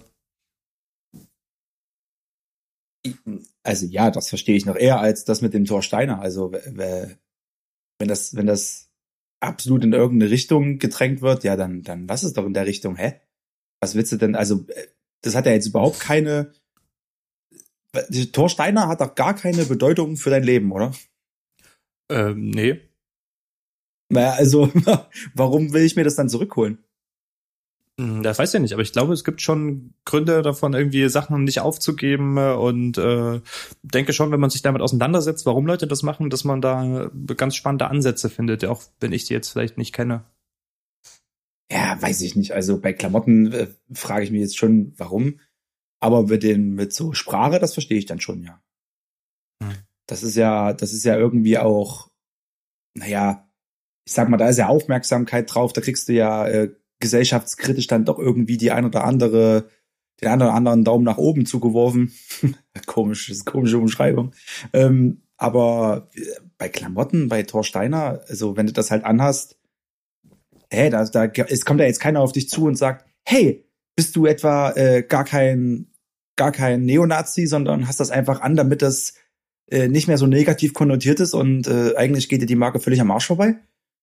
Also ja, das verstehe ich noch eher als das mit dem Thor Steiner. Also wenn das absolut in irgendeine Richtung gedrängt wird, ja, dann lass es doch in der Richtung. Hä? Was willst du denn? Also, das hat ja jetzt überhaupt keine. Thor Steiner hat doch gar keine Bedeutung für dein Leben, oder? Nee. Naja, also, warum will ich mir das dann zurückholen? Das weiß ich nicht, aber ich glaube, es gibt schon Gründe davon, irgendwie Sachen nicht aufzugeben und denke schon, wenn man sich damit auseinandersetzt, warum Leute das machen, dass man da ganz spannende Ansätze findet, auch wenn ich die jetzt vielleicht nicht kenne. Ja, weiß ich nicht. Also bei Klamotten frage ich mich jetzt schon, warum. Aber mit so Sprache, das verstehe ich dann schon, ja. Das ist ja irgendwie auch, naja, ich sag mal, da ist ja Aufmerksamkeit drauf, da kriegst du ja gesellschaftskritisch dann doch irgendwie den einen oder anderen Daumen nach oben zugeworfen. Komische Umschreibung. Aber bei Klamotten, bei Thor Steiner, also wenn du das halt anhast, es kommt ja jetzt keiner auf dich zu und sagt, hey, bist du etwa gar kein Neonazi, sondern hast das einfach an, damit das nicht mehr so negativ konnotiert ist und eigentlich geht dir die Marke völlig am Arsch vorbei?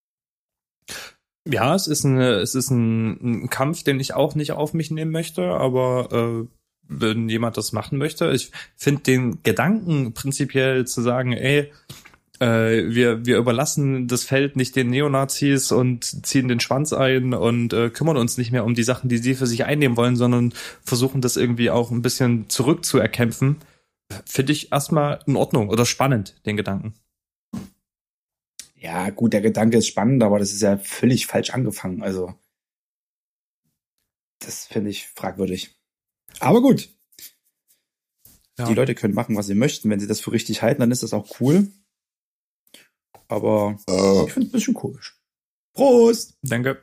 Ja, es ist ein Kampf, den ich auch nicht auf mich nehmen möchte, aber wenn jemand das machen möchte, ich finde den Gedanken prinzipiell zu sagen, ey, Wir überlassen das Feld nicht den Neonazis und ziehen den Schwanz ein und kümmern uns nicht mehr um die Sachen, die sie für sich einnehmen wollen, sondern versuchen das irgendwie auch ein bisschen zurückzuerkämpfen. Finde ich erstmal in Ordnung oder spannend, den Gedanken. Ja, gut, der Gedanke ist spannend, aber das ist ja völlig falsch angefangen. Also, das finde ich fragwürdig. Aber gut. Ja. Die Leute können machen, was sie möchten. Wenn sie das für richtig halten, dann ist das auch cool. Aber ich finde es ein bisschen komisch. Prost! Danke.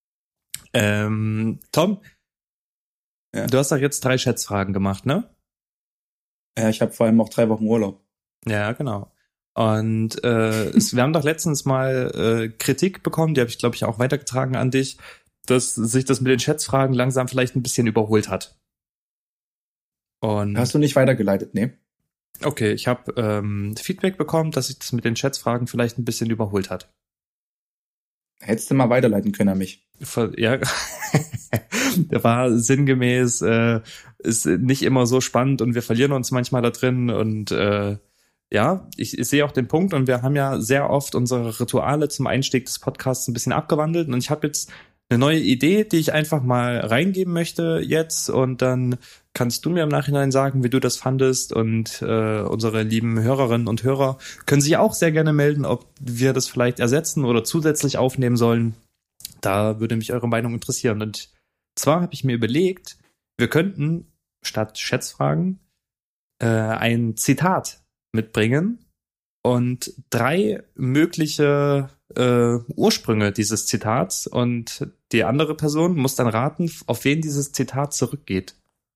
Tom, ja. Du hast doch jetzt 3 Schätzfragen gemacht, ne? Ja, ich habe vor allem auch 3 Wochen Urlaub. Ja, genau. Und wir haben doch letztens mal Kritik bekommen, die habe ich, glaube ich, auch weitergetragen an dich, dass sich das mit den Schätzfragen langsam vielleicht ein bisschen überholt hat. Und hast du nicht weitergeleitet, ne? Okay, ich habe Feedback bekommen, dass sich das mit den Schätzfragen vielleicht ein bisschen überholt hat. Hättest du mal weiterleiten können an mich. Ja, der war sinngemäß, ist nicht immer so spannend und wir verlieren uns manchmal da drin und ja, ich sehe auch den Punkt und wir haben ja sehr oft unsere Rituale zum Einstieg des Podcasts ein bisschen abgewandelt und ich habe jetzt eine neue Idee, die ich einfach mal reingeben möchte jetzt und dann kannst du mir im Nachhinein sagen, wie du das fandest und unsere lieben Hörerinnen und Hörer können sich auch sehr gerne melden, ob wir das vielleicht ersetzen oder zusätzlich aufnehmen sollen. Da würde mich eure Meinung interessieren. Und zwar habe ich mir überlegt, wir könnten statt Schätzfragen ein Zitat mitbringen und 3 mögliche Ursprünge dieses Zitats und die andere Person muss dann raten, auf wen dieses Zitat zurückgeht.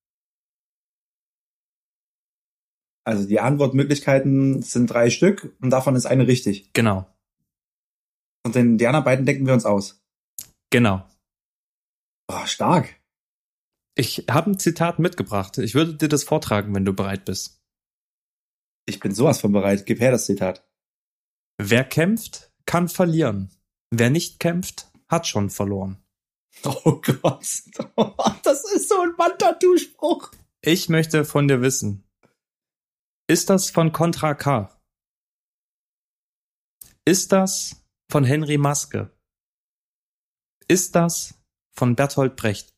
Also die Antwortmöglichkeiten sind 3 Stück und davon ist eine richtig. Genau. Und den die anderen beiden denken wir uns aus. Genau. Oh, stark. Ich habe ein Zitat mitgebracht. Ich würde dir das vortragen, wenn du bereit bist. Ich bin sowas von bereit. Gib her das Zitat. Wer kämpft, kann verlieren. Wer nicht kämpft, hat schon verloren. Oh Gott. Das ist so ein Wandtattoo-Spruch. Ich möchte von dir wissen, ist das von Contra K? Ist das von Henry Maske? Ist das von Bertolt Brecht?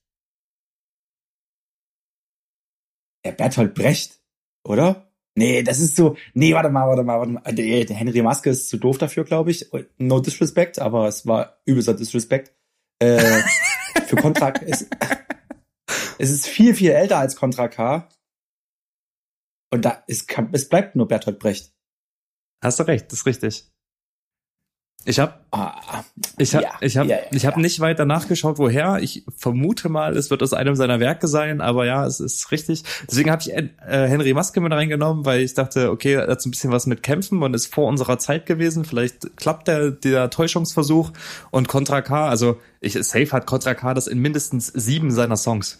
Ja, Bertolt Brecht, oder? Nee, das ist so. Nee, warte mal. Der Henry Maske ist zu doof dafür, glaube ich. No disrespect, aber es war übelster Disrespect. Für Contra K es ist viel, viel älter als Contra K. Und es bleibt nur Bertolt Brecht. Hast du recht, das ist richtig. Ich habe nicht weiter nachgeschaut, woher. Ich vermute mal, es wird aus einem seiner Werke sein, aber ja, es ist richtig. Deswegen habe ich Henry Maske mit reingenommen, weil ich dachte, okay, er hat so ein bisschen was mit Kämpfen und ist vor unserer Zeit gewesen. Vielleicht klappt der Täuschungsversuch. Und Contra K, also safe hat Contra K das in mindestens 7 seiner Songs.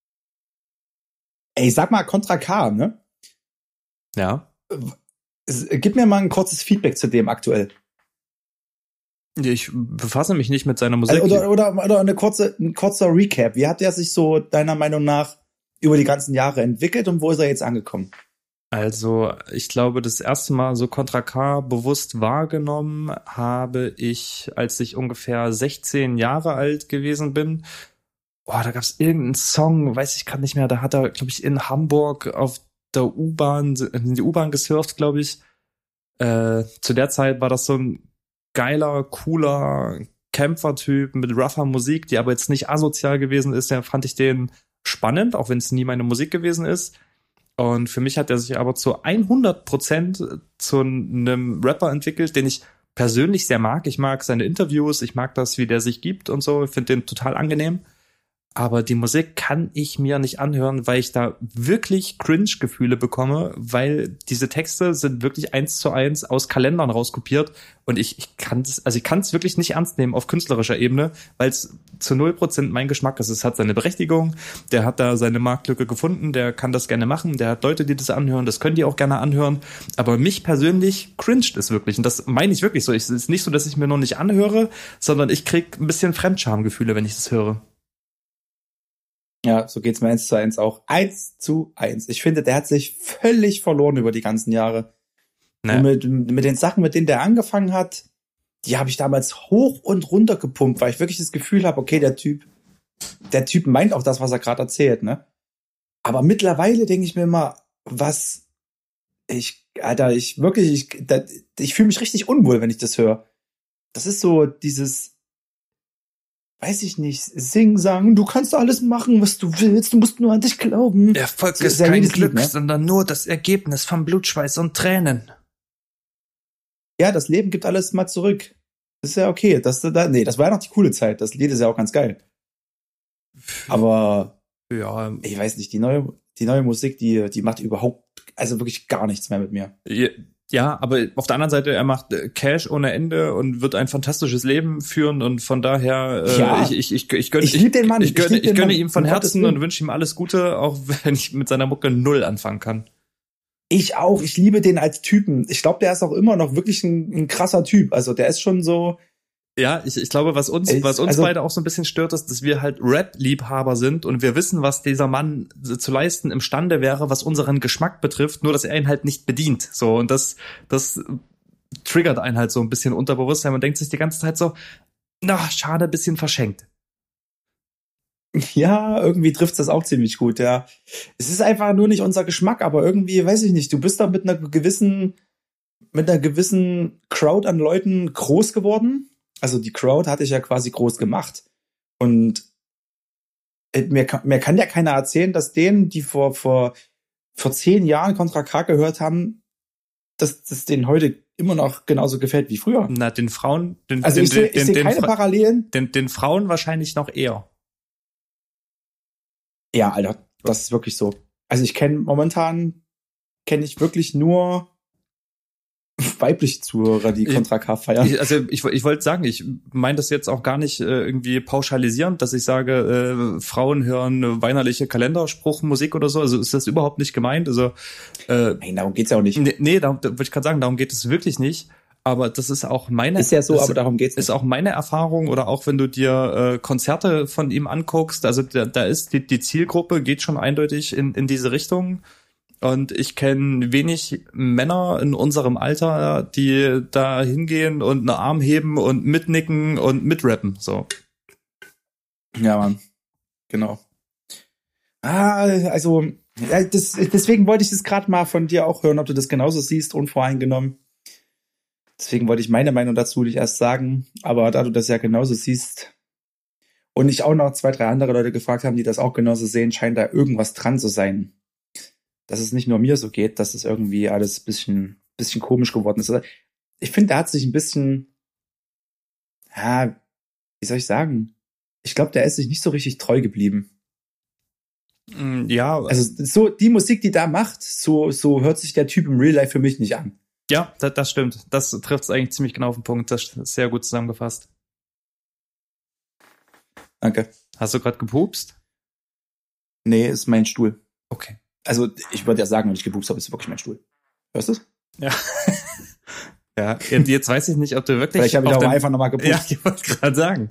Ey, sag mal Contra K, ne? Ja. Gib mir mal ein kurzes Feedback zu dem aktuell. Ich befasse mich nicht mit seiner Musik. Oder ein kurzer Recap. Wie hat er sich so deiner Meinung nach über die ganzen Jahre entwickelt und wo ist er jetzt angekommen? Also ich glaube, das erste Mal so Contra K bewusst wahrgenommen habe ich, als ich ungefähr 16 Jahre alt gewesen bin. Da gab es irgendeinen Song, weiß ich gerade nicht mehr, da hat er, glaube ich, in Hamburg auf der U-Bahn, in die U-Bahn gesurft, glaube ich. Zu der Zeit war das so ein geiler, cooler Kämpfertyp mit rougher Musik, die aber jetzt nicht asozial gewesen ist. Da fand ich den spannend, auch wenn es nie meine Musik gewesen ist. Und für mich hat er sich aber zu 100% zu einem Rapper entwickelt, den ich persönlich sehr mag. Ich mag seine Interviews, ich mag das, wie der sich gibt und so. Ich finde den total angenehm. Aber die Musik kann ich mir nicht anhören, weil ich da wirklich Cringe-Gefühle bekomme, weil diese Texte sind wirklich 1:1 aus Kalendern rauskopiert und ich kann es wirklich nicht ernst nehmen auf künstlerischer Ebene, weil es zu 0% mein Geschmack ist. Es hat seine Berechtigung, der hat da seine Marktlücke gefunden, der kann das gerne machen, der hat Leute, die das anhören, das können die auch gerne anhören, aber mich persönlich cringed es wirklich und das meine ich wirklich so. Es ist nicht so, dass ich mir noch nicht anhöre, sondern ich krieg ein bisschen Fremdschamgefühle, wenn ich das höre. Ja, so geht's mir 1:1 auch. 1:1. Ich finde, der hat sich völlig verloren über die ganzen Jahre. Ne? Mit den Sachen, mit denen der angefangen hat, die habe ich damals hoch und runter gepumpt, weil ich wirklich das Gefühl habe, okay, der Typ meint auch das, was er gerade erzählt, ne? Aber mittlerweile denke ich mir immer, ich fühle mich richtig unwohl, wenn ich das höre. Das ist so dieses, weiß ich nicht, Sing, Sang, du kannst alles machen, was du willst, du musst nur an dich glauben. Erfolg ist kein Glück, ne? Sondern nur das Ergebnis von Blutschweiß und Tränen. Ja, das Leben gibt alles mal zurück. Das ist ja okay. Das war ja noch die coole Zeit. Das Lied ist ja auch ganz geil. Aber ja, ich weiß nicht, die neue Musik, die macht überhaupt, also wirklich gar nichts mehr mit mir. Ja, aber auf der anderen Seite, er macht Cash ohne Ende und wird ein fantastisches Leben führen und von daher, ich gönne ihm von Herzen und wünsche ihm alles Gute, auch wenn ich mit seiner Mucke null anfangen kann. Ich auch, ich liebe den als Typen. Ich glaube, der ist auch immer noch wirklich ein krasser Typ. Also der ist schon so. Ja, ich glaube, was uns beide auch so ein bisschen stört, ist, dass wir halt Rap-Liebhaber sind und wir wissen, was dieser Mann zu leisten imstande wäre, was unseren Geschmack betrifft, nur dass er ihn halt nicht bedient. So, und das triggert einen halt so ein bisschen Unterbewusstsein. Man denkt sich die ganze Zeit so, na, schade, bisschen verschenkt. Ja, irgendwie trifft das auch ziemlich gut, ja. Es ist einfach nur nicht unser Geschmack, aber irgendwie, weiß ich nicht, du bist da mit einer gewissen Crowd an Leuten groß geworden. Also die Crowd hatte ich ja quasi groß gemacht. Und mir kann ja keiner erzählen, dass denen, die vor 10 Jahren Contra K gehört haben, dass das denen heute immer noch genauso gefällt wie früher. Na, den Frauen... Ich sehe keine Parallelen. Den Frauen wahrscheinlich noch eher. Ja, Alter, das ist wirklich so. Also momentan kenne ich wirklich nur weibliche Zuhörer, die Contra K feiern. Ich wollte sagen, ich meine das jetzt auch gar nicht irgendwie pauschalisierend, dass ich sage, Frauen hören weinerliche Kalenderspruchmusik oder so. Also ist das überhaupt nicht gemeint. Also nein, darum geht's ja auch nicht. Nee, da wollte ich gerade sagen, darum geht es wirklich nicht. Aber das ist auch meine... Ist ja so, aber darum geht's nicht. Ist auch meine Erfahrung oder auch wenn du dir Konzerte von ihm anguckst, also da ist die Zielgruppe geht schon eindeutig in diese Richtung. Und ich kenne wenig Männer in unserem Alter, die da hingehen und einen Arm heben und mitnicken und mitrappen. So. Ja, Mann. Genau. Also deswegen wollte ich das gerade mal von dir auch hören, ob du das genauso siehst, unvoreingenommen. Deswegen wollte ich meine Meinung dazu nicht erst sagen, aber da du das ja genauso siehst und ich auch noch 2, 3 andere Leute gefragt haben, die das auch genauso sehen, scheint da irgendwas dran zu sein. Dass es nicht nur mir so geht, dass es irgendwie alles bisschen komisch geworden ist. Ich finde, der hat sich ein bisschen, wie soll ich sagen? Ich glaube, der ist sich nicht so richtig treu geblieben. Ja. Also so die Musik, die da macht, so hört sich der Typ im Real Life für mich nicht an. Ja, das stimmt. Das trifft es eigentlich ziemlich genau auf den Punkt. Das ist sehr gut zusammengefasst. Danke. Hast du gerade gepupst? Nee, ist mein Stuhl. Okay. Also ich würde ja sagen, wenn ich gepupst habe, ist es wirklich mein Stuhl. Hörst du es? Ja. Ja, jetzt weiß ich nicht, ob du wirklich... Vielleicht habe ich auch einfach nochmal gepupst. Ja, ich wollte gerade sagen.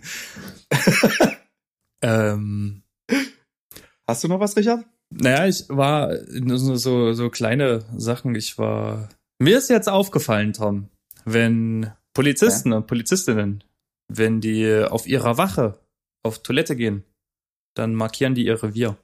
Hast du noch was, Richard? Naja, ich war so kleine Sachen. Mir ist jetzt aufgefallen, Tom, wenn Polizisten und Polizistinnen, wenn die auf ihrer Wache auf Toilette gehen, dann markieren die ihr Revier.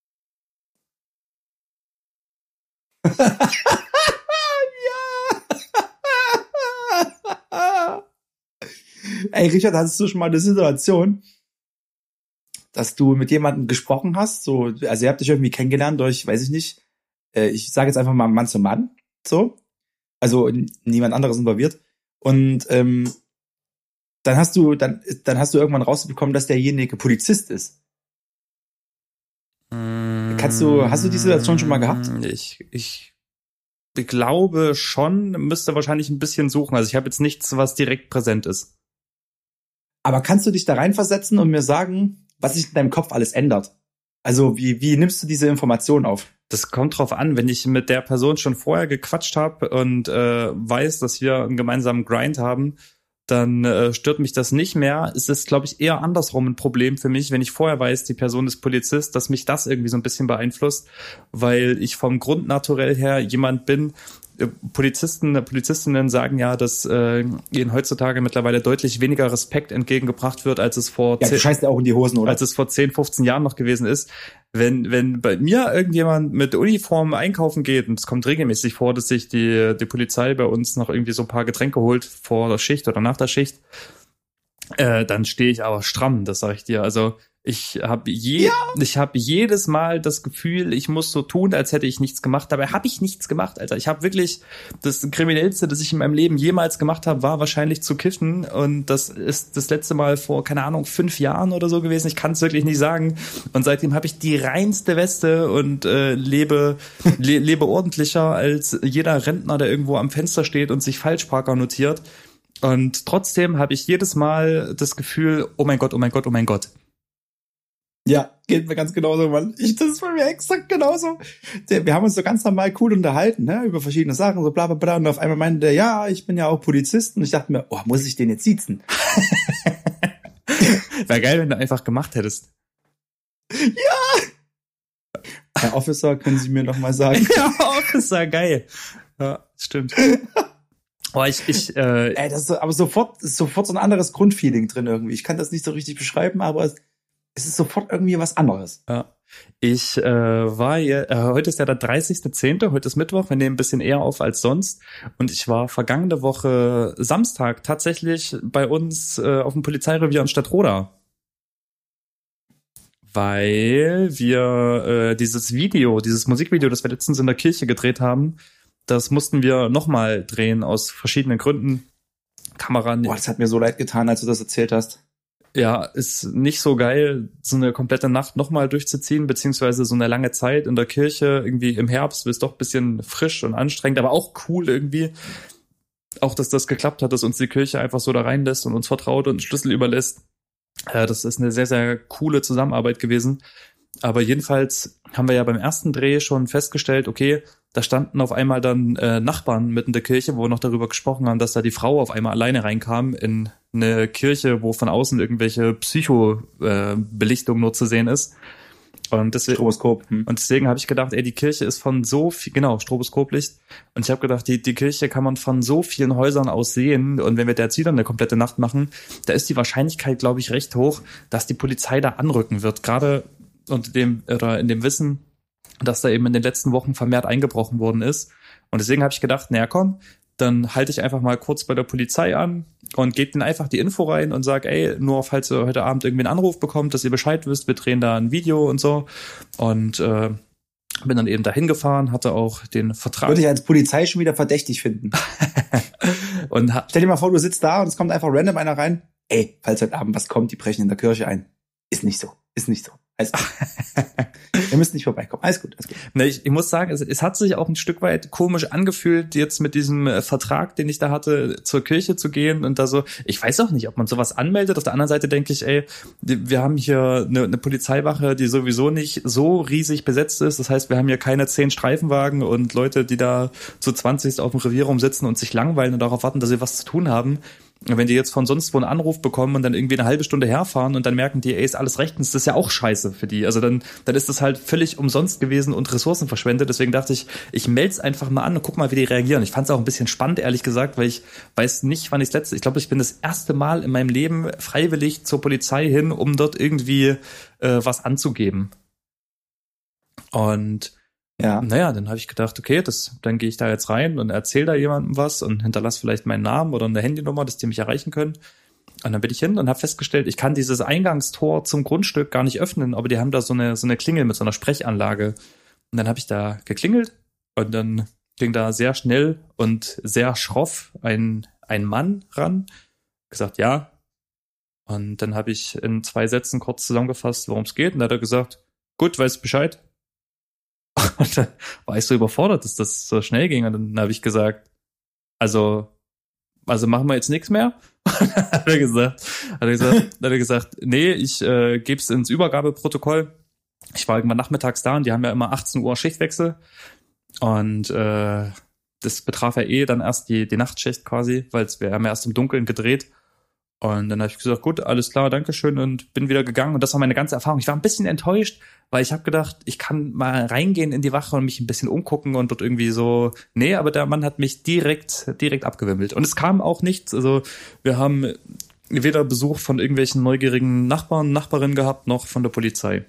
Ja. Ey, Richard, hattest du schon mal eine Situation, dass du mit jemandem gesprochen hast? So, also ihr habt dich irgendwie kennengelernt durch, weiß ich nicht, ich sage jetzt einfach mal Mann zu Mann, so. Also niemand anderes involviert. Und dann hast du irgendwann rausbekommen, dass derjenige Polizist ist. Hast du die Situation schon mal gehabt? Ich glaube schon, müsste wahrscheinlich ein bisschen suchen. Also ich habe jetzt nichts, was direkt präsent ist. Aber kannst du dich da reinversetzen und mir sagen, was sich in deinem Kopf alles ändert? Also wie nimmst du diese Information auf? Das kommt drauf an, wenn ich mit der Person schon vorher gequatscht habe und weiß, dass wir einen gemeinsamen Grind haben, dann stört mich das nicht mehr. Es ist, glaube ich, eher andersrum ein Problem für mich, wenn ich vorher weiß, die Person ist Polizist, dass mich das irgendwie so ein bisschen beeinflusst, weil ich vom Grundnaturell her jemand bin, Polizistinnen sagen ja, dass ihnen heutzutage mittlerweile deutlich weniger Respekt entgegengebracht wird, als es vor du scheißt ja auch in die Hosen, oder? Als es vor 10, 15 Jahren noch gewesen ist. Wenn bei mir irgendjemand mit Uniform einkaufen geht, und es kommt regelmäßig vor, dass sich die Polizei bei uns noch irgendwie so ein paar Getränke holt vor der Schicht oder nach der Schicht, dann stehe ich aber stramm, das sage ich dir. Also ich habe jedes Mal das Gefühl, ich muss so tun, als hätte ich nichts gemacht. Dabei habe ich nichts gemacht, Alter. Ich habe wirklich das Kriminellste, das ich in meinem Leben jemals gemacht habe, war wahrscheinlich zu kiffen. Und das ist das letzte Mal vor, keine Ahnung, 5 Jahren oder so gewesen. Ich kann es wirklich nicht sagen. Und seitdem habe ich die reinste Weste und lebe ordentlicher als jeder Rentner, der irgendwo am Fenster steht und sich Falschparker notiert. Und trotzdem habe ich jedes Mal das Gefühl, oh mein Gott, oh mein Gott, oh mein Gott. Ja, geht mir ganz genauso, Mann. Das ist bei mir exakt genauso. Wir haben uns so ganz normal cool unterhalten, ne, über verschiedene Sachen, so bla bla bla. Und auf einmal meinte der, ja, ich bin ja auch Polizist. Und ich dachte mir, oh, muss ich den jetzt siezen? Wäre geil, wenn du einfach gemacht hättest. Ja! Herr Officer, können Sie mir noch mal sagen? Ja, Officer, geil. Ja, stimmt. Oh, das ist aber sofort so ein anderes Grundfeeling drin irgendwie. Ich kann das nicht so richtig beschreiben, aber es ist sofort irgendwie was anderes. Ja. Ich heute ist ja der 30.10., heute ist Mittwoch, wir nehmen ein bisschen eher auf als sonst. Und ich war vergangene Woche Samstag tatsächlich bei uns auf dem Polizeirevier in Stadtroda. Weil wir dieses Musikvideo, das wir letztens in der Kirche gedreht haben, das mussten wir nochmal drehen aus verschiedenen Gründen. Kamera. Boah, das hat mir so leid getan, als du das erzählt hast. Ja, ist nicht so geil, so eine komplette Nacht nochmal durchzuziehen, beziehungsweise so eine lange Zeit in der Kirche, irgendwie im Herbst, ist doch ein bisschen frisch und anstrengend, aber auch cool irgendwie. Auch, dass das geklappt hat, dass uns die Kirche einfach so da reinlässt und uns vertraut und einen Schlüssel überlässt. Das ist eine sehr, sehr coole Zusammenarbeit gewesen. Aber jedenfalls haben wir ja beim ersten Dreh schon festgestellt, okay, da standen auf einmal dann Nachbarn mitten in der Kirche, wo wir noch darüber gesprochen haben, dass da die Frau auf einmal alleine reinkam in eine Kirche, wo von außen irgendwelche Psycho-Belichtung nur zu sehen ist. Und deswegen, Stroboskop. Und deswegen habe ich gedacht, die Kirche ist von so viel, genau, Stroboskoplicht. Und ich habe gedacht, die Kirche kann man von so vielen Häusern aus sehen. Und wenn wir da jetzt wieder eine komplette Nacht machen, da ist die Wahrscheinlichkeit, glaube ich, recht hoch, dass die Polizei da anrücken wird. Gerade in dem Wissen, dass da eben in den letzten Wochen vermehrt eingebrochen worden ist. Und deswegen habe ich gedacht, naja komm, dann halte ich einfach mal kurz bei der Polizei an und gebe denen einfach die Info rein und sag, nur falls ihr heute Abend irgendwie einen Anruf bekommt, dass ihr Bescheid wisst, wir drehen da ein Video und so. Und bin dann eben dahin gefahren, hatte auch den Vertrag. Würde ich als Polizei schon wieder verdächtig finden. Und stell dir mal vor, du sitzt da und es kommt einfach random einer rein. Falls heute Abend was kommt, die brechen in der Kirche ein. Ist nicht so. Alles gut. Ihr müsst nicht vorbeikommen. Alles gut. Ne, ich muss sagen, es hat sich auch ein Stück weit komisch angefühlt, jetzt mit diesem Vertrag, den ich da hatte, zur Kirche zu gehen und da so, ich weiß auch nicht, ob man sowas anmeldet. Auf der anderen Seite denke ich, wir haben hier eine Polizeiwache, die sowieso nicht so riesig besetzt ist. Das heißt, wir haben hier keine 10 Streifenwagen und Leute, die da zu 20 auf dem Revier rumsitzen und sich langweilen und darauf warten, dass sie was zu tun haben. Wenn die jetzt von sonst wo einen Anruf bekommen und dann irgendwie eine halbe Stunde herfahren und dann merken die, ist alles rechtens, das ist ja auch scheiße für die. Also dann ist das halt völlig umsonst gewesen und Ressourcen verschwendet. Deswegen dachte ich melde es einfach mal an und guck mal, wie die reagieren. Ich fand es auch ein bisschen spannend, ehrlich gesagt, weil ich weiß nicht, wann ich ich glaube, ich bin das erste Mal in meinem Leben freiwillig zur Polizei hin, um dort irgendwie was anzugeben. Und ja, naja, dann habe ich gedacht, okay, dann gehe ich da jetzt rein und erzähle da jemandem was und hinterlasse vielleicht meinen Namen oder eine Handynummer, dass die mich erreichen können. Und dann bin ich hin und habe festgestellt, ich kann dieses Eingangstor zum Grundstück gar nicht öffnen, aber die haben da so eine Klingel mit so einer Sprechanlage. Und dann habe ich da geklingelt und dann ging da sehr schnell und sehr schroff ein Mann ran, gesagt, ja. Und dann habe ich in 2 Sätzen kurz zusammengefasst, worum es geht. Und dann hat er gesagt, gut, weißt Bescheid. Und dann war ich so überfordert, dass das so schnell ging. Und dann habe ich gesagt, also machen wir jetzt nichts mehr? Hat er gesagt, nee, ich gebe es ins Übergabeprotokoll. Ich war irgendwann nachmittags da und die haben ja immer 18 Uhr Schichtwechsel. Und das betraf ja dann erst die Nachtschicht quasi, weil wir haben ja erst im Dunkeln gedreht. Und dann habe ich gesagt, gut, alles klar, Dankeschön und bin wieder gegangen. Und das war meine ganze Erfahrung. Ich war ein bisschen enttäuscht, weil ich habe gedacht, ich kann mal reingehen in die Wache und mich ein bisschen umgucken und dort irgendwie so, nee, aber der Mann hat mich direkt abgewimmelt. Und es kam auch nichts. Also wir haben weder Besuch von irgendwelchen neugierigen Nachbarn, Nachbarinnen gehabt, noch von der Polizei.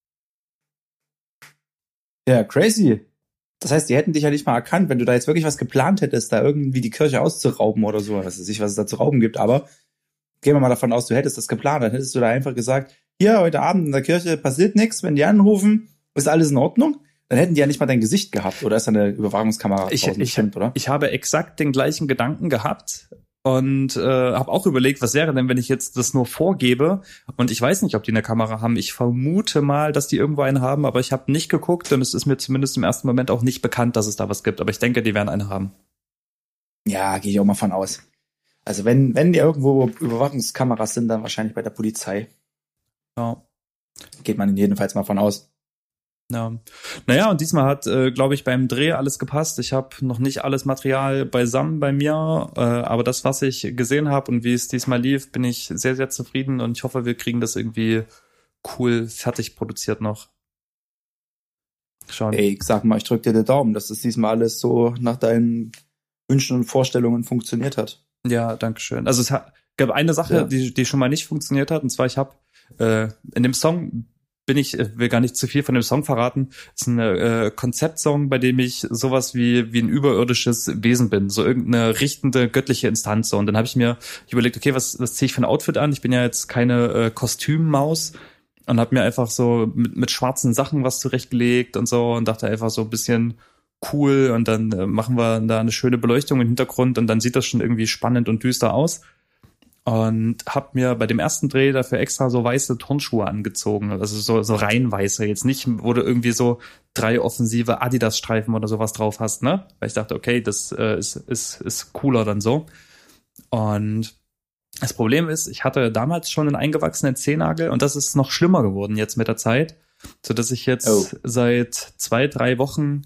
Ja, crazy. Das heißt, die hätten dich ja nicht mal erkannt, wenn du da jetzt wirklich was geplant hättest, da irgendwie die Kirche auszurauben oder so. Was weiß ich, was es da zu rauben gibt, aber gehen wir mal davon aus, du hättest das geplant, dann hättest du da einfach gesagt, hier, heute Abend in der Kirche passiert nichts, wenn die anrufen, ist alles in Ordnung? Dann hätten die ja nicht mal dein Gesicht gehabt, oder ist da eine Überwachungskamera draußen bestimmt, oder? Ich habe exakt den gleichen Gedanken gehabt und habe auch überlegt, was wäre denn, wenn ich jetzt das nur vorgebe und ich weiß nicht, ob die eine Kamera haben. Ich vermute mal, dass die irgendwo eine haben, aber ich habe nicht geguckt und es ist mir zumindest im ersten Moment auch nicht bekannt, dass es da was gibt, aber ich denke, die werden eine haben. Ja, gehe ich auch mal von aus. Also wenn die irgendwo Überwachungskameras sind, dann wahrscheinlich bei der Polizei. Ja. Geht man jedenfalls mal von aus. Ja. Naja, und diesmal hat, glaube ich, beim Dreh alles gepasst. Ich habe noch nicht alles Material beisammen bei mir, aber das, was ich gesehen habe und wie es diesmal lief, bin ich sehr, sehr zufrieden und ich hoffe, wir kriegen das irgendwie cool fertig produziert noch. Schauen. Ey, ich sag mal, ich drück dir den Daumen, dass das diesmal alles so nach deinen Wünschen und Vorstellungen funktioniert hat. Ja, danke schön. Also es gab eine Sache, die schon mal nicht funktioniert hat, und zwar ich habe in dem Song will gar nicht zu viel von dem Song verraten. Es ist ein Konzeptsong, bei dem ich sowas wie ein überirdisches Wesen bin, so irgendeine richtende göttliche Instanz. So. Und dann habe ich mir überlegt, okay, was ziehe ich für ein Outfit an? Ich bin ja jetzt keine Kostümmaus und habe mir einfach so mit schwarzen Sachen was zurechtgelegt und so und dachte einfach so ein bisschen cool und dann machen wir da eine schöne Beleuchtung im Hintergrund und dann sieht das schon irgendwie spannend und düster aus. Und hab mir bei dem ersten Dreh dafür extra so weiße Turnschuhe angezogen, also so rein weiße, jetzt nicht, wo du irgendwie so 3 offensive Adidas-Streifen oder sowas drauf hast, ne? Weil ich dachte, okay, das ist cooler dann so. Und das Problem ist, ich hatte damals schon einen eingewachsenen Zehennagel und das ist noch schlimmer geworden jetzt mit der Zeit, so dass ich jetzt seit 2-3 Wochen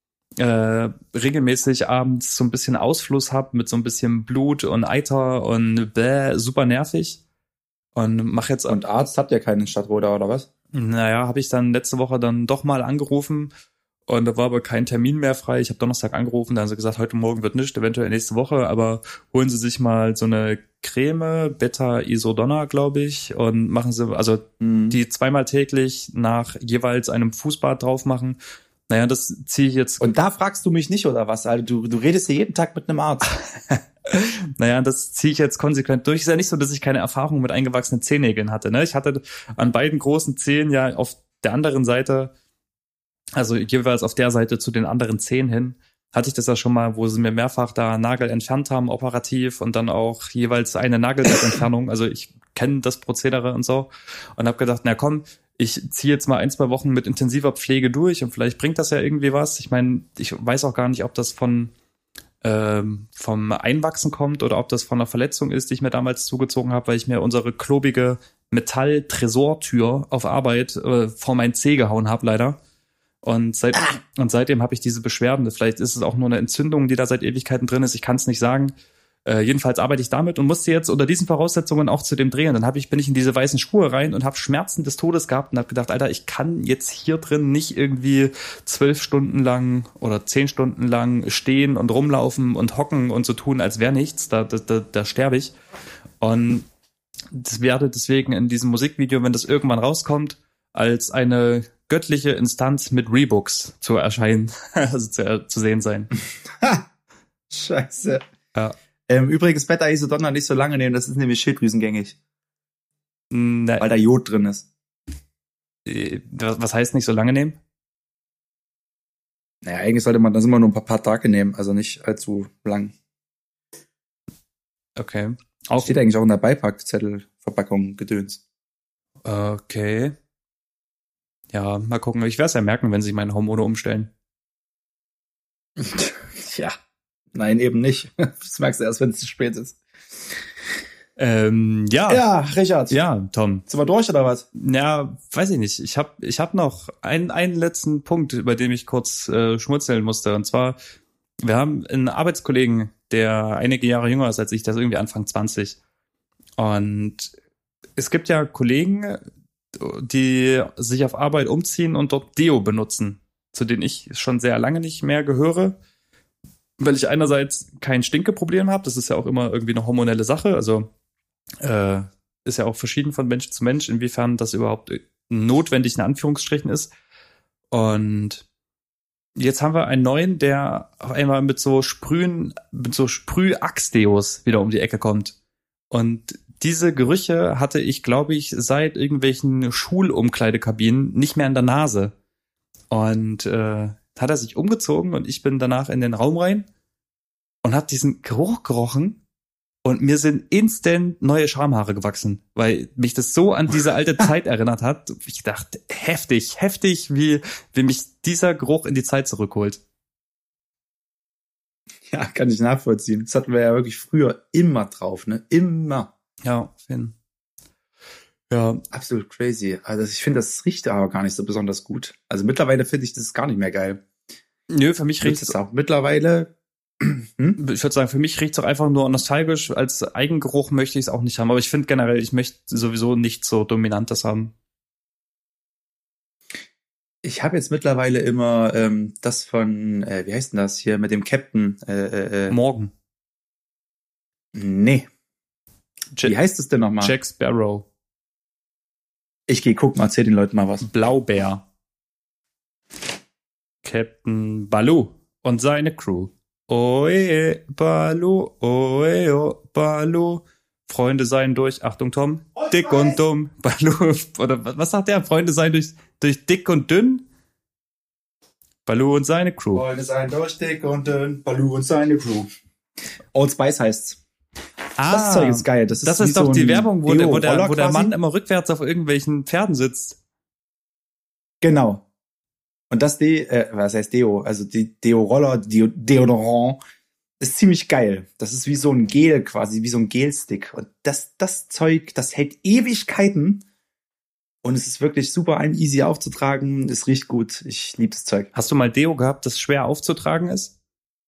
regelmäßig abends so ein bisschen Ausfluss hab mit so ein bisschen Blut und Eiter und super nervig und mach jetzt. Und Arzt habt ihr keinen in Stadtroda oder was? Naja, habe ich dann letzte Woche dann doch mal angerufen und da war aber kein Termin mehr frei. Ich habe Donnerstag angerufen, dann haben sie gesagt, heute Morgen wird nicht, eventuell nächste Woche, aber holen Sie sich mal so eine Creme, Beta-Isodonna, glaube ich, und machen Sie, also die 2-mal täglich nach jeweils einem Fußbad drauf machen. Naja, das ziehe ich jetzt. Und da fragst du mich nicht, oder was? Also du redest hier jeden Tag mit einem Arzt. Naja, das ziehe ich jetzt konsequent durch. Ist ja nicht so, dass ich keine Erfahrung mit eingewachsenen Zehennägeln hatte. Ne? Ich hatte an beiden großen Zehen ja auf der anderen Seite, also jeweils auf der Seite zu den anderen Zehen hin, hatte ich das ja schon mal, wo sie mir mehrfach da Nagel entfernt haben, operativ und dann auch jeweils eine Nagelblattentfernung. Also ich kenne das Prozedere und so und habe gedacht, na komm, ich ziehe jetzt mal 1-2 Wochen mit intensiver Pflege durch und vielleicht bringt das ja irgendwie was. Ich meine, ich weiß auch gar nicht, ob das vom Einwachsen kommt oder ob das von einer Verletzung ist, die ich mir damals zugezogen habe, weil ich mir unsere klobige Metall-Tresortür auf Arbeit vor mein Zeh gehauen habe, leider. Und seitdem habe ich diese Beschwerden. Vielleicht ist es auch nur eine Entzündung, die da seit Ewigkeiten drin ist. Ich kann es nicht sagen. Jedenfalls arbeite ich damit und musste jetzt unter diesen Voraussetzungen auch zu dem drehen. Dann bin ich in diese weißen Schuhe rein und habe Schmerzen des Todes gehabt und habe gedacht, Alter, ich kann jetzt hier drin nicht irgendwie 12 Stunden lang oder 10 Stunden lang stehen und rumlaufen und hocken und so tun, als wäre nichts. Da sterbe ich. Und das werde deswegen in diesem Musikvideo, wenn das irgendwann rauskommt, als eine göttliche Instanz mit Reeboks zu erscheinen, also zu sehen sein. Scheiße. Ja. Übrigens, Beta-Isodonna nicht so lange nehmen, das ist nämlich schilddrüsengängig. Weil da Jod drin ist. Was heißt nicht so lange nehmen? Naja, eigentlich sollte man das immer nur ein paar Tage nehmen, also nicht allzu lang. Okay. Steht eigentlich auch in der Beipackzettelverpackung Gedöns. Okay. Ja, mal gucken. Ich werde es ja merken, wenn sich meine Hormone umstellen. Ja. Nein, eben nicht. Das merkst du erst, wenn es zu spät ist. Ja. Ja, Richard. Ja, Tom. Sind wir durch oder was? Ja, weiß ich nicht. Ich hab noch einen letzten Punkt, über den ich kurz schmunzeln musste. Und zwar, wir haben einen Arbeitskollegen, der einige Jahre jünger ist als ich, der ist irgendwie Anfang 20. Und es gibt ja Kollegen, die sich auf Arbeit umziehen und dort Deo benutzen, zu denen ich schon sehr lange nicht mehr gehöre, weil ich einerseits kein Stinkeproblem habe, das ist ja auch immer irgendwie eine hormonelle Sache, also ist ja auch verschieden von Mensch zu Mensch, inwiefern das überhaupt notwendig in Anführungsstrichen ist. Und jetzt haben wir einen neuen, der auf einmal mit so Sprüh-Axe-Deos wieder um die Ecke kommt. Und diese Gerüche hatte ich, glaube ich, seit irgendwelchen Schulumkleidekabinen nicht mehr in der Nase. Und hat er sich umgezogen und ich bin danach in den Raum rein und habe diesen Geruch gerochen und mir sind instant neue Schamhaare gewachsen, weil mich das so an diese alte Zeit erinnert hat. Ich dachte, heftig, wie mich dieser Geruch in die Zeit zurückholt. Ja, kann ich nachvollziehen. Das hatten wir ja wirklich früher immer drauf, ne? Immer. Ja, Finn. Ja. Absolut crazy. Also ich finde, das riecht aber gar nicht so besonders gut. Also mittlerweile finde ich das gar nicht mehr geil. Nö, für mich riecht es auch mittlerweile. Ich würde sagen, für mich riecht es auch einfach nur nostalgisch. Als Eigengeruch möchte ich es auch nicht haben. Aber ich finde generell, ich möchte sowieso nicht so Dominantes haben. Ich habe jetzt mittlerweile immer das von, wie heißt denn das hier, mit dem Captain? Morgen. Nee. Wie heißt es denn nochmal? Jack Sparrow. Ich gehe gucken, erzähl den Leuten mal was. Blaubeer. Captain Baloo und seine Crew. Oe, Baloo, oe, oh, Baloo. Freunde seien durch, Achtung Tom, dick und dumm. Baloo, oder was sagt der? Freunde seien durch dick und dünn? Baloo und seine Crew. Freunde seien durch dick und dünn. Baloo und seine Crew. Old Spice heißt's. Das Zeug ist geil. Das ist doch so die Werbung, wo der Mann immer rückwärts auf irgendwelchen Pferden sitzt. Genau. Und das was heißt Deo? Also die Deo-Roller, Deodorant ist ziemlich geil. Das ist wie so ein Gel quasi, wie so ein Gelstick. Und das Zeug, das hält Ewigkeiten. Und es ist wirklich super easy aufzutragen. Es riecht gut. Ich liebe das Zeug. Hast du mal Deo gehabt, das schwer aufzutragen ist?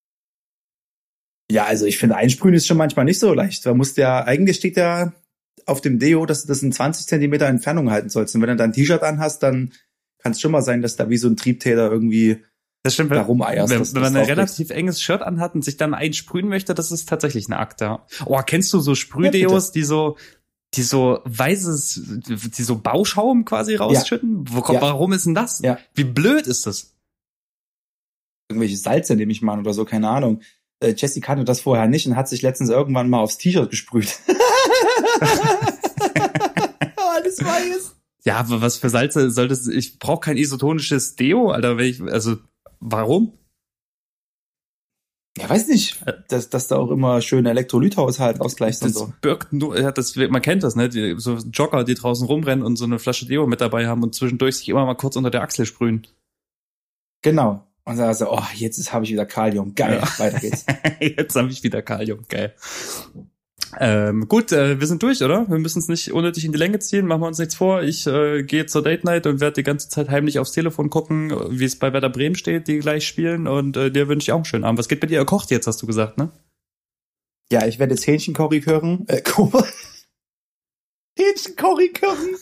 Ja, also ich finde, einsprühen ist schon manchmal nicht so leicht. Eigentlich steht ja auf dem Deo, dass du das in 20 Zentimeter Entfernung halten sollst. Und wenn du dann ein T-Shirt anhast, dann kann es schon mal sein, dass da wie so ein Triebtäter irgendwie das stimmt, da rumeierst. Wenn man ein relativ enges Shirt anhat und sich dann einsprühen möchte, das ist tatsächlich ein Akt, ja. Oh, kennst du so Sprühdeos, die so weißes, die so Bauschaum quasi rausschütten? Ja. Warum ist denn das? Ja. Wie blöd ist das? Irgendwelche Salze nehme ich mal oder so, keine Ahnung. Jessie kannte das vorher nicht und hat sich letztens irgendwann mal aufs T-Shirt gesprüht. Alles weiß. Ja, aber was für Salze ich brauche kein isotonisches Deo, Alter, warum? Ja, weiß nicht, dass da auch immer schön Elektrolythaushalt ausgleicht und so. Das birgt nur, man kennt das, ne, so Jogger, die draußen rumrennen und so eine Flasche Deo mit dabei haben und zwischendurch sich immer mal kurz unter der Achsel sprühen. Genau. Und dann so, jetzt habe ich wieder Kalium. Geil, ja. Weiter geht's. Jetzt habe ich wieder Kalium, geil. Gut, wir sind durch, oder? Wir müssen es nicht unnötig in die Länge ziehen, machen wir uns nichts vor. Ich gehe zur Date Night und werde die ganze Zeit heimlich aufs Telefon gucken, wie es bei Werder Bremen steht, die gleich spielen. Und dir wünsche ich auch einen schönen Abend. Was geht bei dir? Ihr kocht jetzt, hast du gesagt, ne? Ja, ich werde jetzt Hähnchencurry kochen. Hähnchencurry kochen.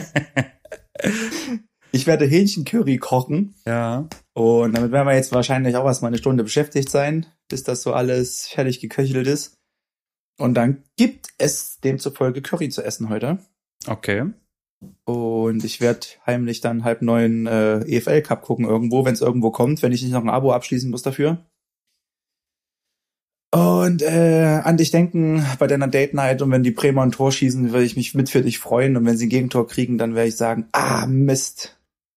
Ich werde Hähnchencurry kochen. Ja. Und damit werden wir jetzt wahrscheinlich auch erstmal eine Stunde beschäftigt sein, bis das so alles fertig geköchelt ist. Und dann gibt es demzufolge Curry zu essen heute. Okay. Und ich werde heimlich dann 8:30 EFL Cup gucken irgendwo, wenn es irgendwo kommt, wenn ich nicht noch ein Abo abschließen muss dafür. Und an dich denken bei deiner Date Night, und wenn die Bremer ein Tor schießen, würde ich mich mit für dich freuen. Und wenn sie ein Gegentor kriegen, dann werde ich sagen, Mist.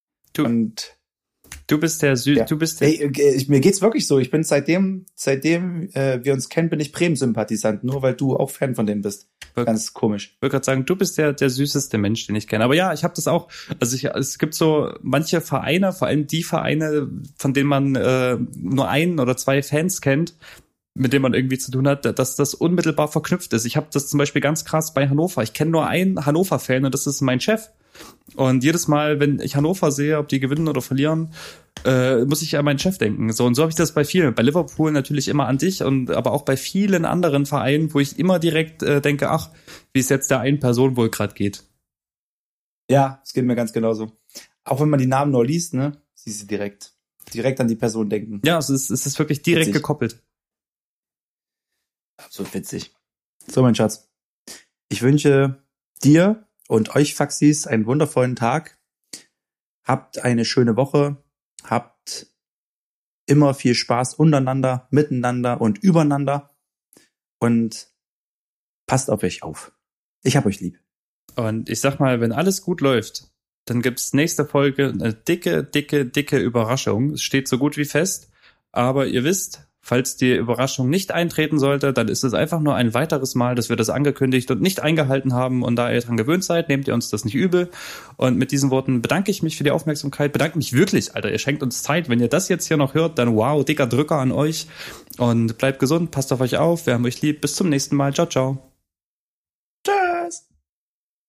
Du bist der ja. Mir geht's wirklich so. Ich bin seitdem wir uns kennen, bin ich Bremen-Sympathisant, nur weil du auch Fan von denen bist. Ganz komisch. Ich wollte gerade sagen, du bist der süßeste Mensch, den ich kenne. Aber ja, ich habe das auch. Also es gibt so manche Vereine, vor allem die Vereine, von denen man nur 1 oder 2 Fans kennt, mit dem man irgendwie zu tun hat, dass das unmittelbar verknüpft ist. Ich habe das zum Beispiel ganz krass bei Hannover. Ich kenne nur einen Hannover-Fan und das ist mein Chef. Und jedes Mal, wenn ich Hannover sehe, ob die gewinnen oder verlieren, muss ich an meinen Chef denken. So, und so habe ich das bei vielen. Bei Liverpool natürlich immer an dich, aber auch bei vielen anderen Vereinen, wo ich immer direkt denke, ach, wie es jetzt der einen Person wohl gerade geht. Ja, es geht mir ganz genauso. Auch wenn man die Namen nur liest, ne, siehst du direkt an die Person denken. Ja, es ist wirklich direkt witzig. Gekoppelt. Absolut witzig. So, mein Schatz. Ich wünsche dir und euch Faxis einen wundervollen Tag. Habt eine schöne Woche. Habt immer viel Spaß untereinander, miteinander und übereinander. Und passt auf euch auf. Ich hab euch lieb. Und ich sag mal, wenn alles gut läuft, dann gibt's nächste Folge eine dicke Überraschung. Es steht so gut wie fest. Aber ihr wisst, falls die Überraschung nicht eintreten sollte, dann ist es einfach nur ein weiteres Mal, dass wir das angekündigt und nicht eingehalten haben. Und da ihr dran gewöhnt seid, nehmt ihr uns das nicht übel. Und mit diesen Worten bedanke ich mich für die Aufmerksamkeit. Bedanke mich wirklich, Alter. Ihr schenkt uns Zeit. Wenn ihr das jetzt hier noch hört, dann wow, dicker Drücker an euch. Und bleibt gesund, passt auf euch auf. Wir haben euch lieb. Bis zum nächsten Mal. Ciao, ciao.